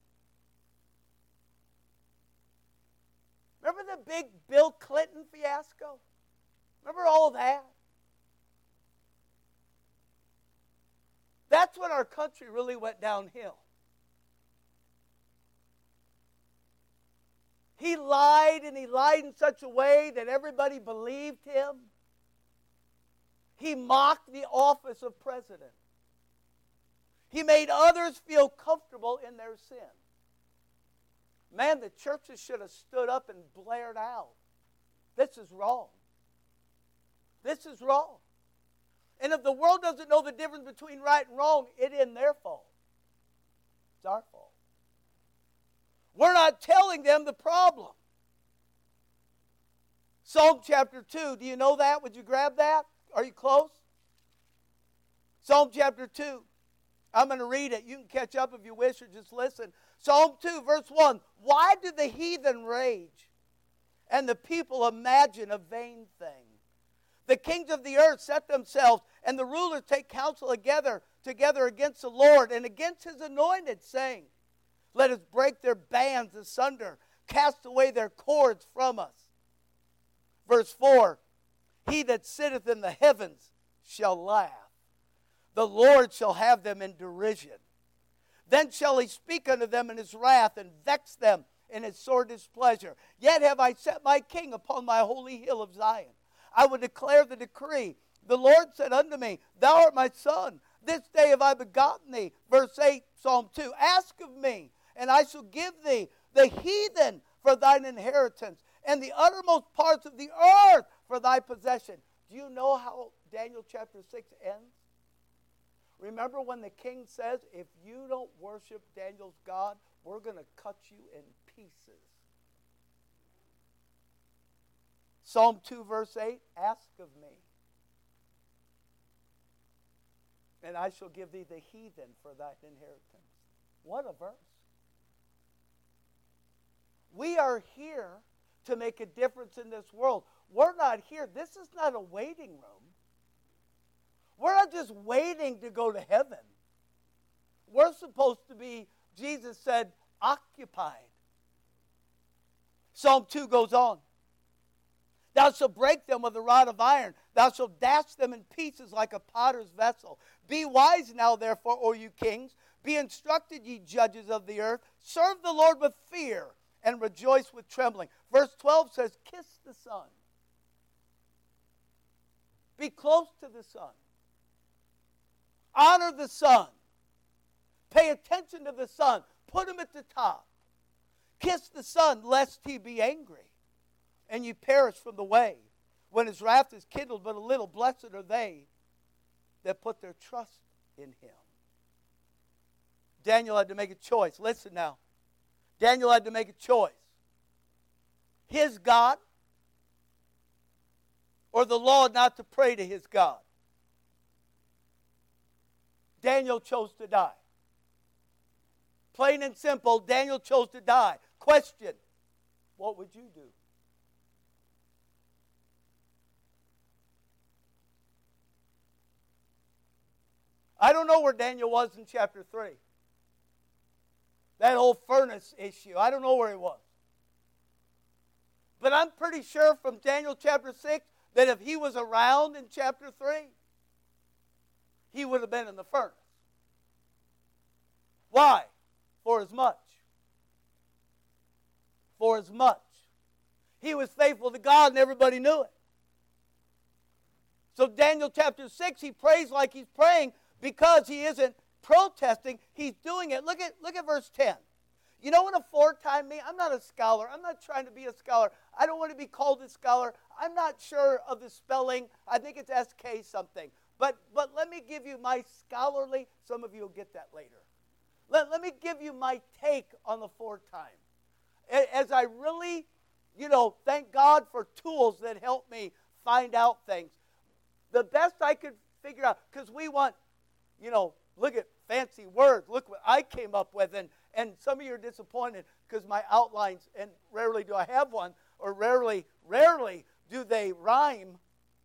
Remember the big Bill Clinton fiasco? Remember all of that? That's when our country really went downhill. He lied, and he lied in such a way that everybody believed him. He mocked the office of president. He made others feel comfortable in their sin. Man, the churches should have stood up and blared out, this is wrong. This is wrong. And if the world doesn't know the difference between right and wrong, it isn't their fault. It's our fault. We're not telling them the problem. Psalm chapter two. Do you know that? Would you grab that? Are you close? Psalm chapter two. I'm going to read it. You can catch up if you wish or just listen. Psalm two, verse one. Why do the heathen rage and the people imagine a vain thing? The kings of the earth set themselves, and the rulers take counsel together, together against the Lord and against his anointed, saying, let us break their bands asunder, cast away their cords from us. Verse four, he that sitteth in the heavens shall laugh. The Lord shall have them in derision. Then shall he speak unto them in his wrath, and vex them in his sore displeasure. Yet have I set my king upon my holy hill of Zion. I will declare the decree. The Lord said unto me, thou art my son. This day have I begotten thee. Verse eight, Psalm two, ask of me, and I shall give thee the heathen for thine inheritance, and the uttermost parts of the earth for thy possession. Do you know how Daniel chapter six ends? Remember when the king says, if you don't worship Daniel's God, we're going to cut you in pieces. Psalm two, verse eight, ask of me, and I shall give thee the heathen for thine inheritance. What a verse. We are here to make a difference in this world. We're not here. This is not a waiting room. We're not just waiting to go to heaven. We're supposed to be, Jesus said, occupied. Psalm two goes on. Thou shalt break them with a rod of iron. Thou shalt dash them in pieces like a potter's vessel. Be wise now, therefore, O you kings. Be instructed, ye judges of the earth. Serve the Lord with fear and rejoice with trembling. Verse twelve says, kiss the Son. Be close to the Son. Honor the Son. Pay attention to the Son. Put him at the top. Kiss the Son, lest he be angry, and ye perish from the way when his wrath is kindled but a little. Blessed are they that put their trust in him. Daniel had to make a choice. Listen now. Daniel had to make a choice. His God or the law not to pray to his God. Daniel chose to die. Plain and simple, Daniel chose to die. Question, what would you do? I don't know where Daniel was in chapter three. That whole furnace issue, I don't know where he was. But I'm pretty sure from Daniel chapter six that if he was around in chapter three, he would have been in the furnace. Why? For as much. For as much. He was faithful to God and everybody knew it. So Daniel chapter six, he prays like he's praying because he isn't protesting. He's doing it. Look at, look at verse ten. You know what a foretime means? I'm not a scholar. I'm not trying to be a scholar. I don't want to be called a scholar. I'm not sure of the spelling. I think it's S K something. But, but let me give you my scholarly, some of you will get that later. Let, let me give you my take on the foretime. As I really, you know, thank God for tools that help me find out things. The best I could figure out, because we want, you know, look at fancy words. Look what I came up with. And, and some of you are disappointed because my outlines, and rarely do I have one, or rarely, rarely do they rhyme.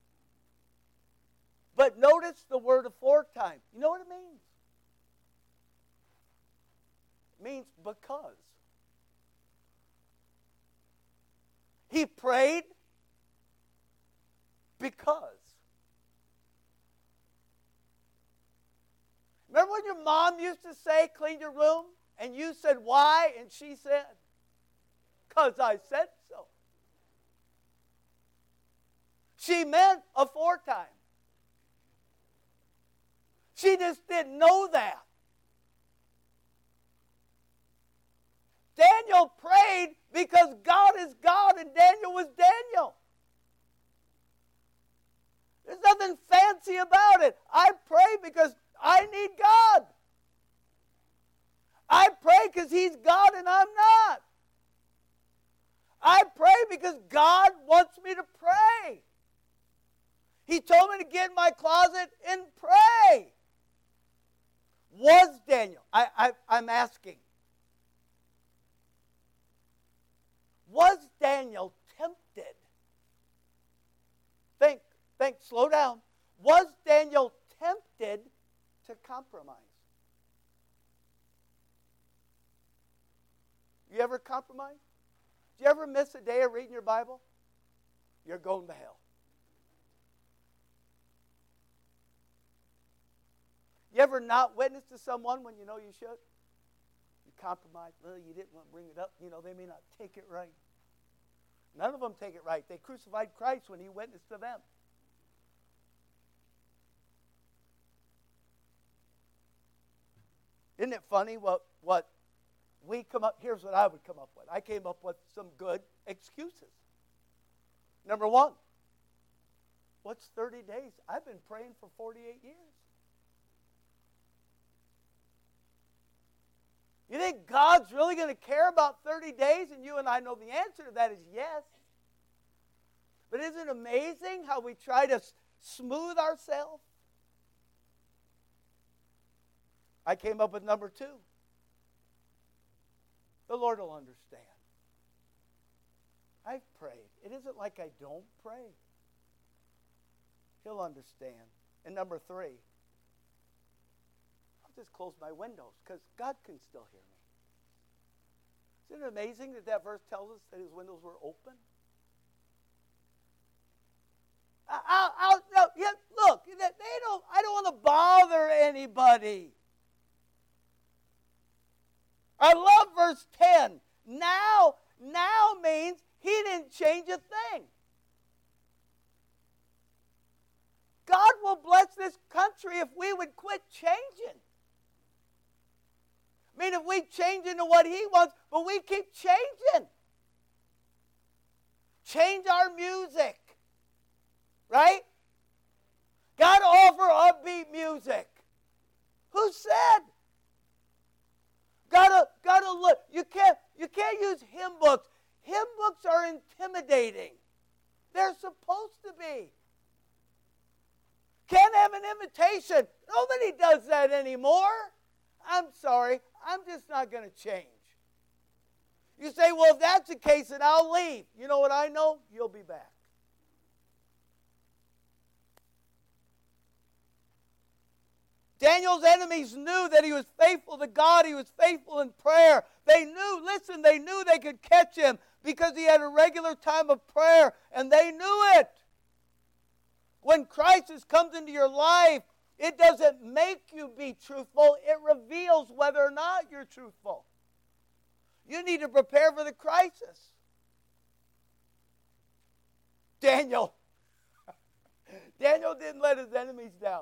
But notice the word aforetime. You know what it means? It means because. He prayed because. Remember when your mom used to say, clean your room? And you said, why? And she said, because I said so. She meant aforetime. She just didn't know that. Daniel prayed because God is God and Daniel was Daniel. There's nothing fancy about it. I pray because I need God. I pray because He's God and I'm not. I pray because God wants me to pray. He told me to get in my closet and pray. Was Daniel, I, I, I'm asking, was Daniel tempted? Think, think, slow down. Was Daniel tempted to compromise? You ever compromise? Do you ever miss a day of reading your Bible? You're going to hell. You ever not witness to someone when you know you should? You compromise. Well, you didn't want to bring it up. You know, they may not take it right. None of them take it right. They crucified Christ when He witnessed to them. Isn't it funny what, what we come up, here's what I would come up with. I came up with some good excuses. Number one, what's thirty days? I've been praying for forty-eight years. You think God's really going to care about thirty days? And you and I know the answer to that is yes. But isn't it amazing how we try to smooth ourselves? I came up with number two. The Lord will understand. I've prayed. It isn't like I don't pray. He'll understand. And number three, I'll just close my windows because God can still hear me. Isn't it amazing that that verse tells us that His windows were open? I'll, I'll, no, yeah, look, they don't. I don't want to bother anybody. I love verse ten. Now, now means He didn't change a thing. God will bless this country if we would quit changing. I mean, if we change into what He wants, but we keep changing. Change our music. Right? Got to offer upbeat music. Who said? Gotta, gotta look. You can't, you can't use hymn books. Hymn books are intimidating. They're supposed to be. Can't have an invitation. Nobody does that anymore. I'm sorry. I'm just not going to change. You say, well, if that's the case, then I'll leave. You know what I know? You'll be back. Daniel's enemies knew that he was faithful to God. He was faithful in prayer. They knew, listen, they knew they could catch him because he had a regular time of prayer, and they knew it. When crisis comes into your life, it doesn't make you be truthful. It reveals whether or not you're truthful. You need to prepare for the crisis. Daniel. Daniel didn't let his enemies down.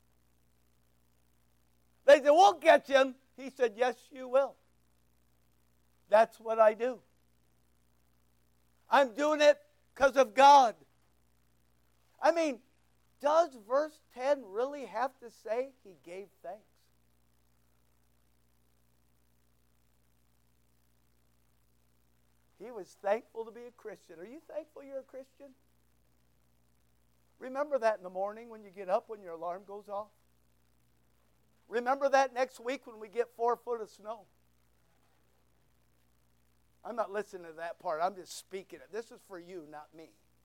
They said, we'll get him. He said, yes, you will. That's what I do. I'm doing it because of God. I mean, does verse ten really have to say he gave thanks? He was thankful to be a Christian. Are you thankful you're a Christian? Remember that in the morning when you get up, when your alarm goes off? Remember that next week when we get four foot of snow? I'm not listening to that part. I'm just speaking it. This is for you, not me.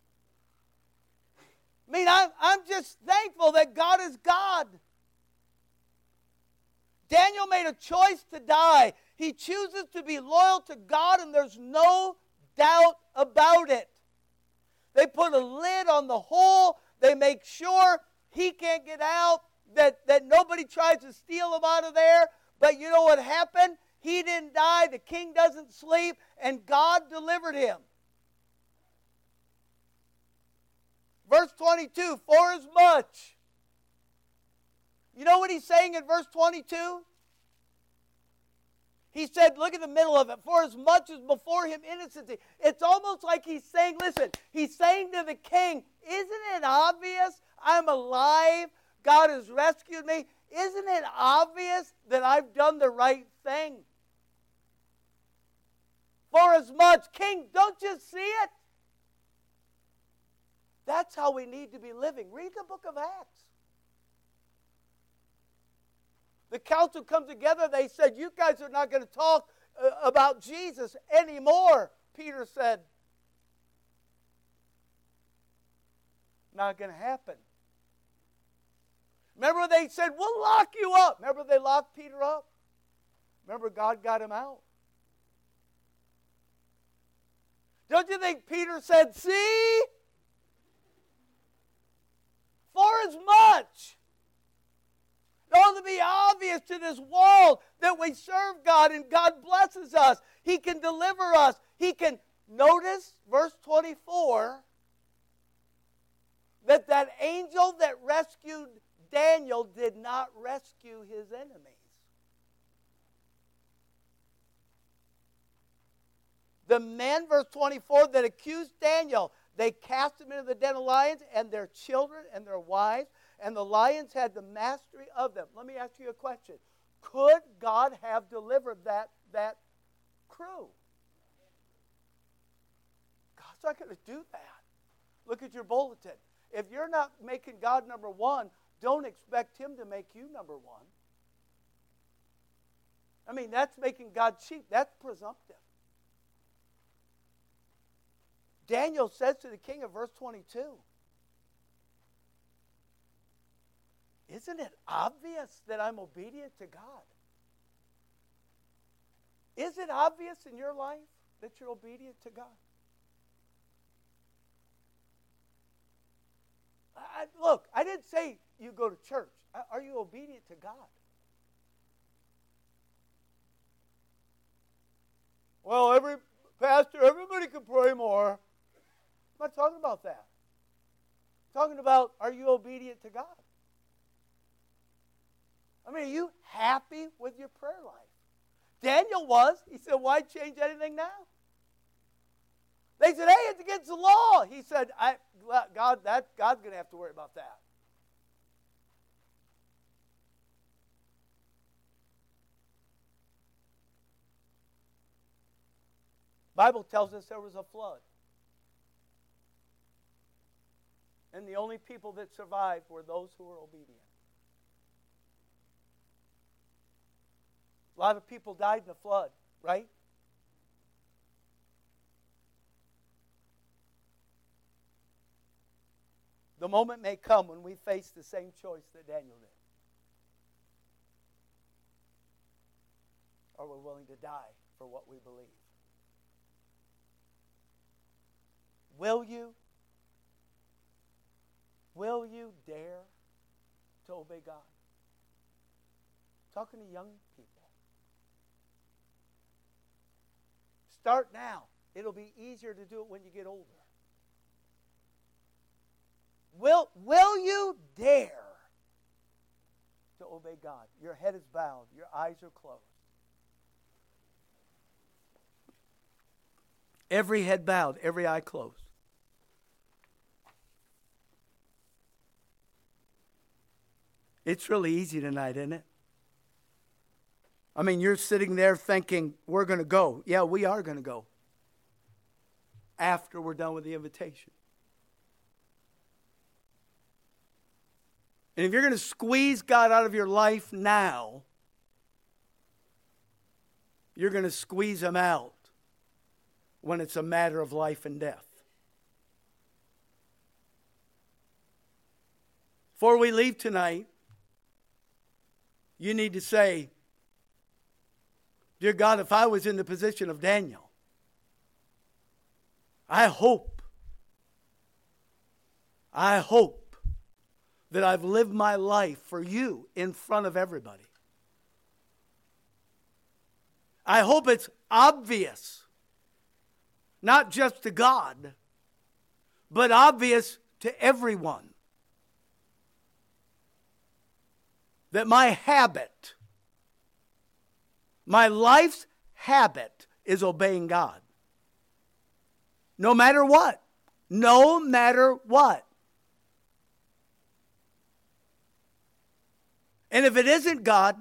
I mean, I'm, I'm just thankful that God is God. Daniel made a choice to die. He chooses to be loyal to God, and there's no doubt about it. They put a lid on the hole. They make sure he can't get out, that, that nobody tries to steal him out of there. But you know what happened? He didn't die. The king doesn't sleep, and God delivered him. Verse twenty-two, for as much. You know what he's saying in verse twenty-two? He said, look at the middle of it, for as much as before him innocency. It's almost like he's saying, listen, he's saying to the king, isn't it obvious I'm alive? God has rescued me. Isn't it obvious that I've done the right thing? For as much, king, don't you see it? That's how we need to be living. Read the book of Acts. The council come together. They said, you guys are not going to talk uh, about Jesus anymore. Peter said, not going to happen. Remember they said, we'll lock you up. Remember they locked Peter up? Remember God got him out? Don't you think Peter said, see? For as much. It ought to be obvious to this world that we serve God and God blesses us. He can deliver us. He can, notice verse twenty-four, that that angel that rescued Daniel did not rescue his enemies. The men, verse twenty-four, that accused Daniel, they cast him into the den of lions, and their children and their wives, and the lions had the mastery of them. Let me ask you a question. Could God have delivered that, that crew? God's not going to do that. Look at your bulletin. If you're not making God number one, don't expect him to make you number one. I mean, that's making God cheap. That's presumptive. Daniel says to the king of verse twenty-two, isn't it obvious that I'm obedient to God? Is it obvious in your life that you're obedient to God? I, look, I didn't say you go to church. Are you obedient to God? Well, every pastor, everybody can pray more. I'm not talking about that. I'm talking about, are you obedient to God? I mean, are you happy with your prayer life? Daniel was. He said, why change anything now? They said, hey, it's against the law. He said, I, God, that, God's going to have to worry about that. Bible tells us there was a flood. And the only people that survived were those who were obedient. A lot of people died in the flood, right? The moment may come when we face the same choice that Daniel did. Or we're willing to die for what we believe. Will you? Will you dare to obey God? Talking to young people. Start now. It'll be easier to do it when you get older. Will, will you dare to obey God? Your head is bowed. Your eyes are closed. Every head bowed. Every eye closed. It's really easy tonight, isn't it? I mean, you're sitting there thinking, we're going to go. Yeah, we are going to go. After we're done with the invitation. And if you're going to squeeze God out of your life now, you're going to squeeze Him out when it's a matter of life and death. Before we leave tonight, you need to say, dear God, if I was in the position of Daniel, I hope, I hope that I've lived my life for you in front of everybody. I hope it's obvious, not just to God, but obvious to everyone, that my habit, my life's habit is obeying God. No matter what. No matter what. And if it isn't God,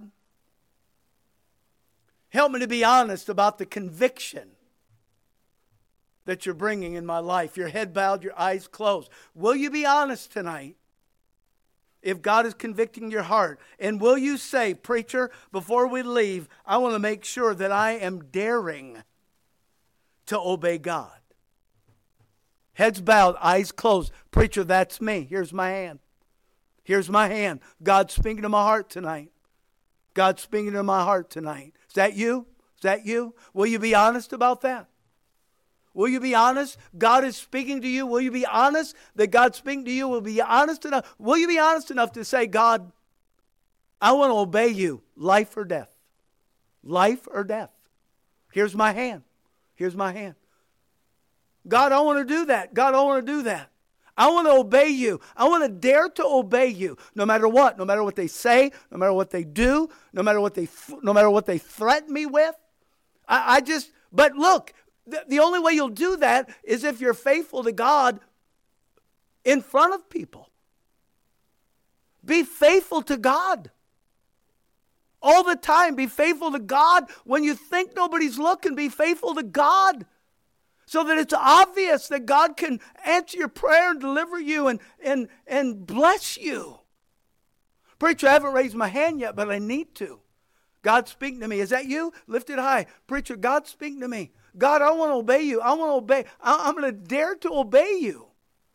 help me to be honest about the conviction that you're bringing in my life. Your head bowed, your eyes closed. Will you be honest tonight? If God is convicting your heart. And will you say, preacher, before we leave, I want to make sure that I am daring to obey God. Heads bowed, eyes closed. Preacher, that's me. Here's my hand. Here's my hand. God's speaking to my heart tonight. God's speaking to my heart tonight. Is that you? Is that you? Will you be honest about that? Will you be honest? God is speaking to you. Will you be honest that God's speaking to you? Will you be honest enough? Will you be honest enough to say, God, I want to obey you, life or death? Life or death? Here's my hand. Here's my hand. God, I want to do that. God, I want to do that. I want to obey you. I want to dare to obey you, no matter what, no matter what they say, no matter what they do, no matter what they, no matter what they threaten me with. I, I just, but look, the, the only way you'll do that is if you're faithful to God in front of people. Be faithful to God. All the time, be faithful to God. When you think nobody's looking, be faithful to God. So that it's obvious that God can answer your prayer and deliver you and, and, and bless you. Preacher, I haven't raised my hand yet, but I need to. God's speaking to me. Is that you? Lift it high. Preacher, God's speaking to me. God, I want to obey you. I want to obey. I, I'm going to dare to obey you.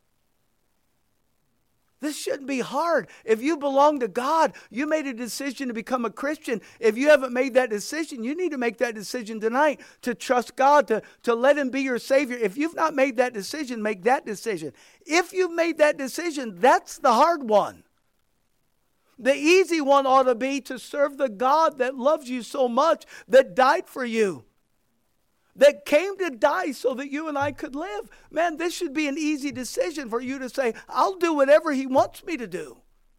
This shouldn't be hard. If you belong to God, you made a decision to become a Christian. If you haven't made that decision, you need to make that decision tonight to trust God, to, to let Him be your Savior. If you've not made that decision, make that decision. If you've made that decision, that's the hard one. The easy one ought to be to serve the God that loves you so much, that died for you, that came to die so that you and I could live. Man, this should be an easy decision for you to say, I'll do whatever He wants me to do.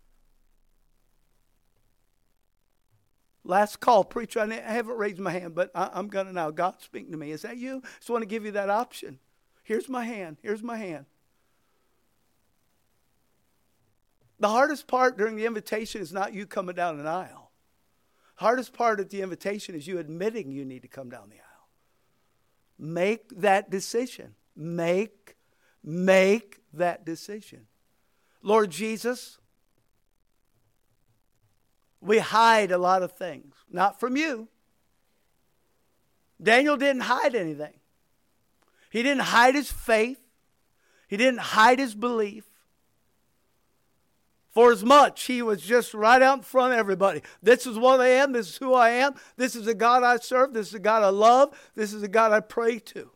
Last call, preacher, I haven't raised my hand, but I'm going to now. God's speaking to me. Is that you? Just want to give you that option. Here's my hand. Here's my hand. The hardest part during the invitation is not you coming down an aisle. Hardest part of the invitation is you admitting you need to come down the aisle. Make that decision. Make, make that decision. Lord Jesus, we hide a lot of things. Not from you. Daniel didn't hide anything. He didn't hide his faith. He didn't hide his belief. For as much, he was just right out in front of everybody. This is what I am. This is who I am. This is the God I serve. This is the God I love. This is the God I pray to.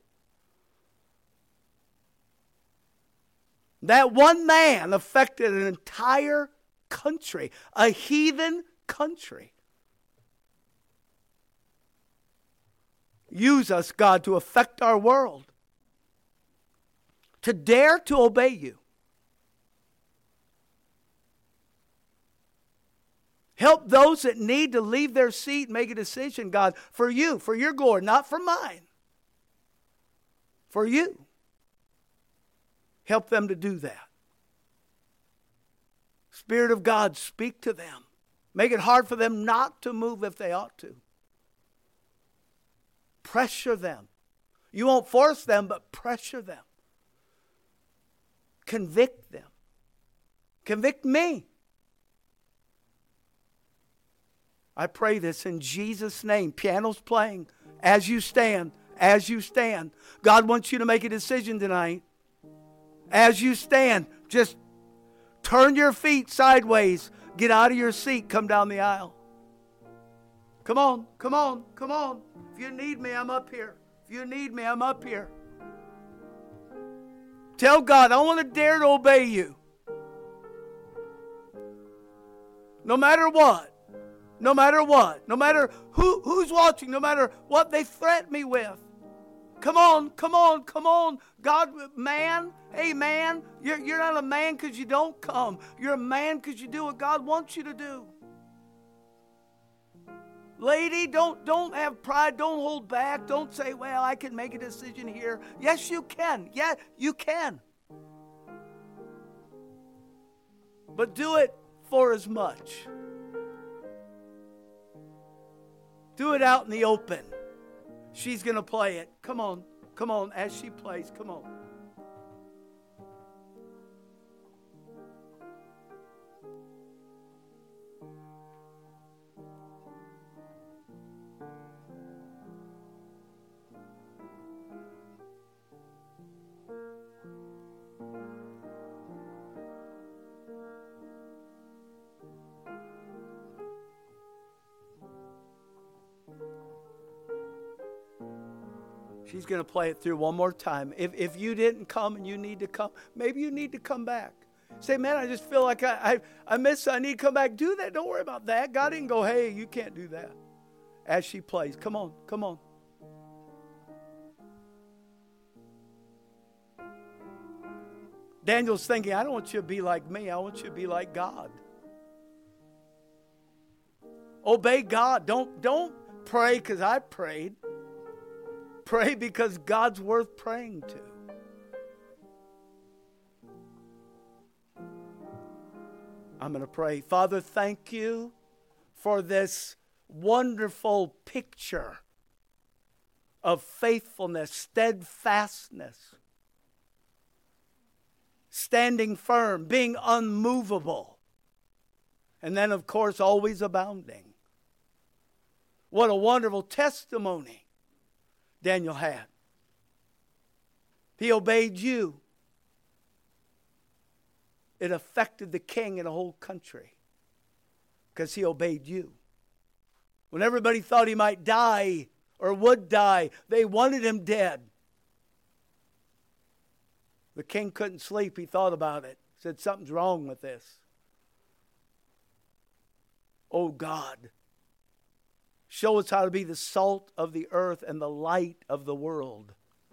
That one man affected an entire country, a heathen country. Use us, God, to affect our world. To dare to obey you. Help those that need to leave their seat and make a decision, God, for you, for your glory, not for mine. For you. Help them to do that. Spirit of God, speak to them. Make it hard for them not to move if they ought to. Pressure them. You won't force them, but pressure them. Convict them. Convict me. I pray this in Jesus' name. Piano's playing. As you stand, as you stand. God wants you to make a decision tonight. As you stand, just turn your feet sideways. Get out of your seat. Come down the aisle. Come on, come on, come on. If you need me, I'm up here. If you need me, I'm up here. Tell God, I want to dare to obey you. No matter what. No matter what. No matter who, who's watching. No matter what they threaten me with. Come on, come on, come on. God, man, hey man, you're, you're not a man because you don't come. You're a man because you do what God wants you to do. Lady, don't, don't have pride. Don't hold back. Don't say, well, I can make a decision here. Yes, you can. Yeah, you can. But do it for as much. Do it out in the open. She's going to play it. Come on. Come on. As she plays, come on. She's going to play it through one more time. If if you didn't come and you need to come, maybe you need to come back. Say, man, I just feel like I, I, I miss, I need to come back. Do that. Don't worry about that. God didn't go, hey, you can't do that. As she plays. Come on, come on. Daniel's thinking, I don't want you to be like me. I want you to be like God. Obey God. Don't, don't pray because I prayed. Pray because God's worth praying to. I'm going to pray. Father, thank you for this wonderful picture of faithfulness, steadfastness, standing firm, being unmovable, and then, of course, always abounding. What a wonderful testimony Daniel had. He obeyed you. It affected the king and the whole country because he obeyed you. When everybody thought he might die or would die, they wanted him dead. The king couldn't sleep. He thought about it. Said, something's wrong with this. Oh God, show us how to be the salt of the earth and the light of the world.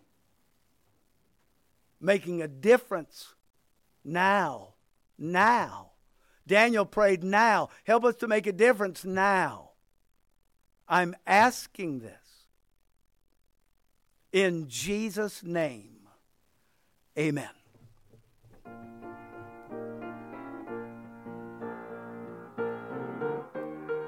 Making a difference now. Now. Daniel prayed now. Help us to make a difference now. I'm asking this in Jesus' name. Amen.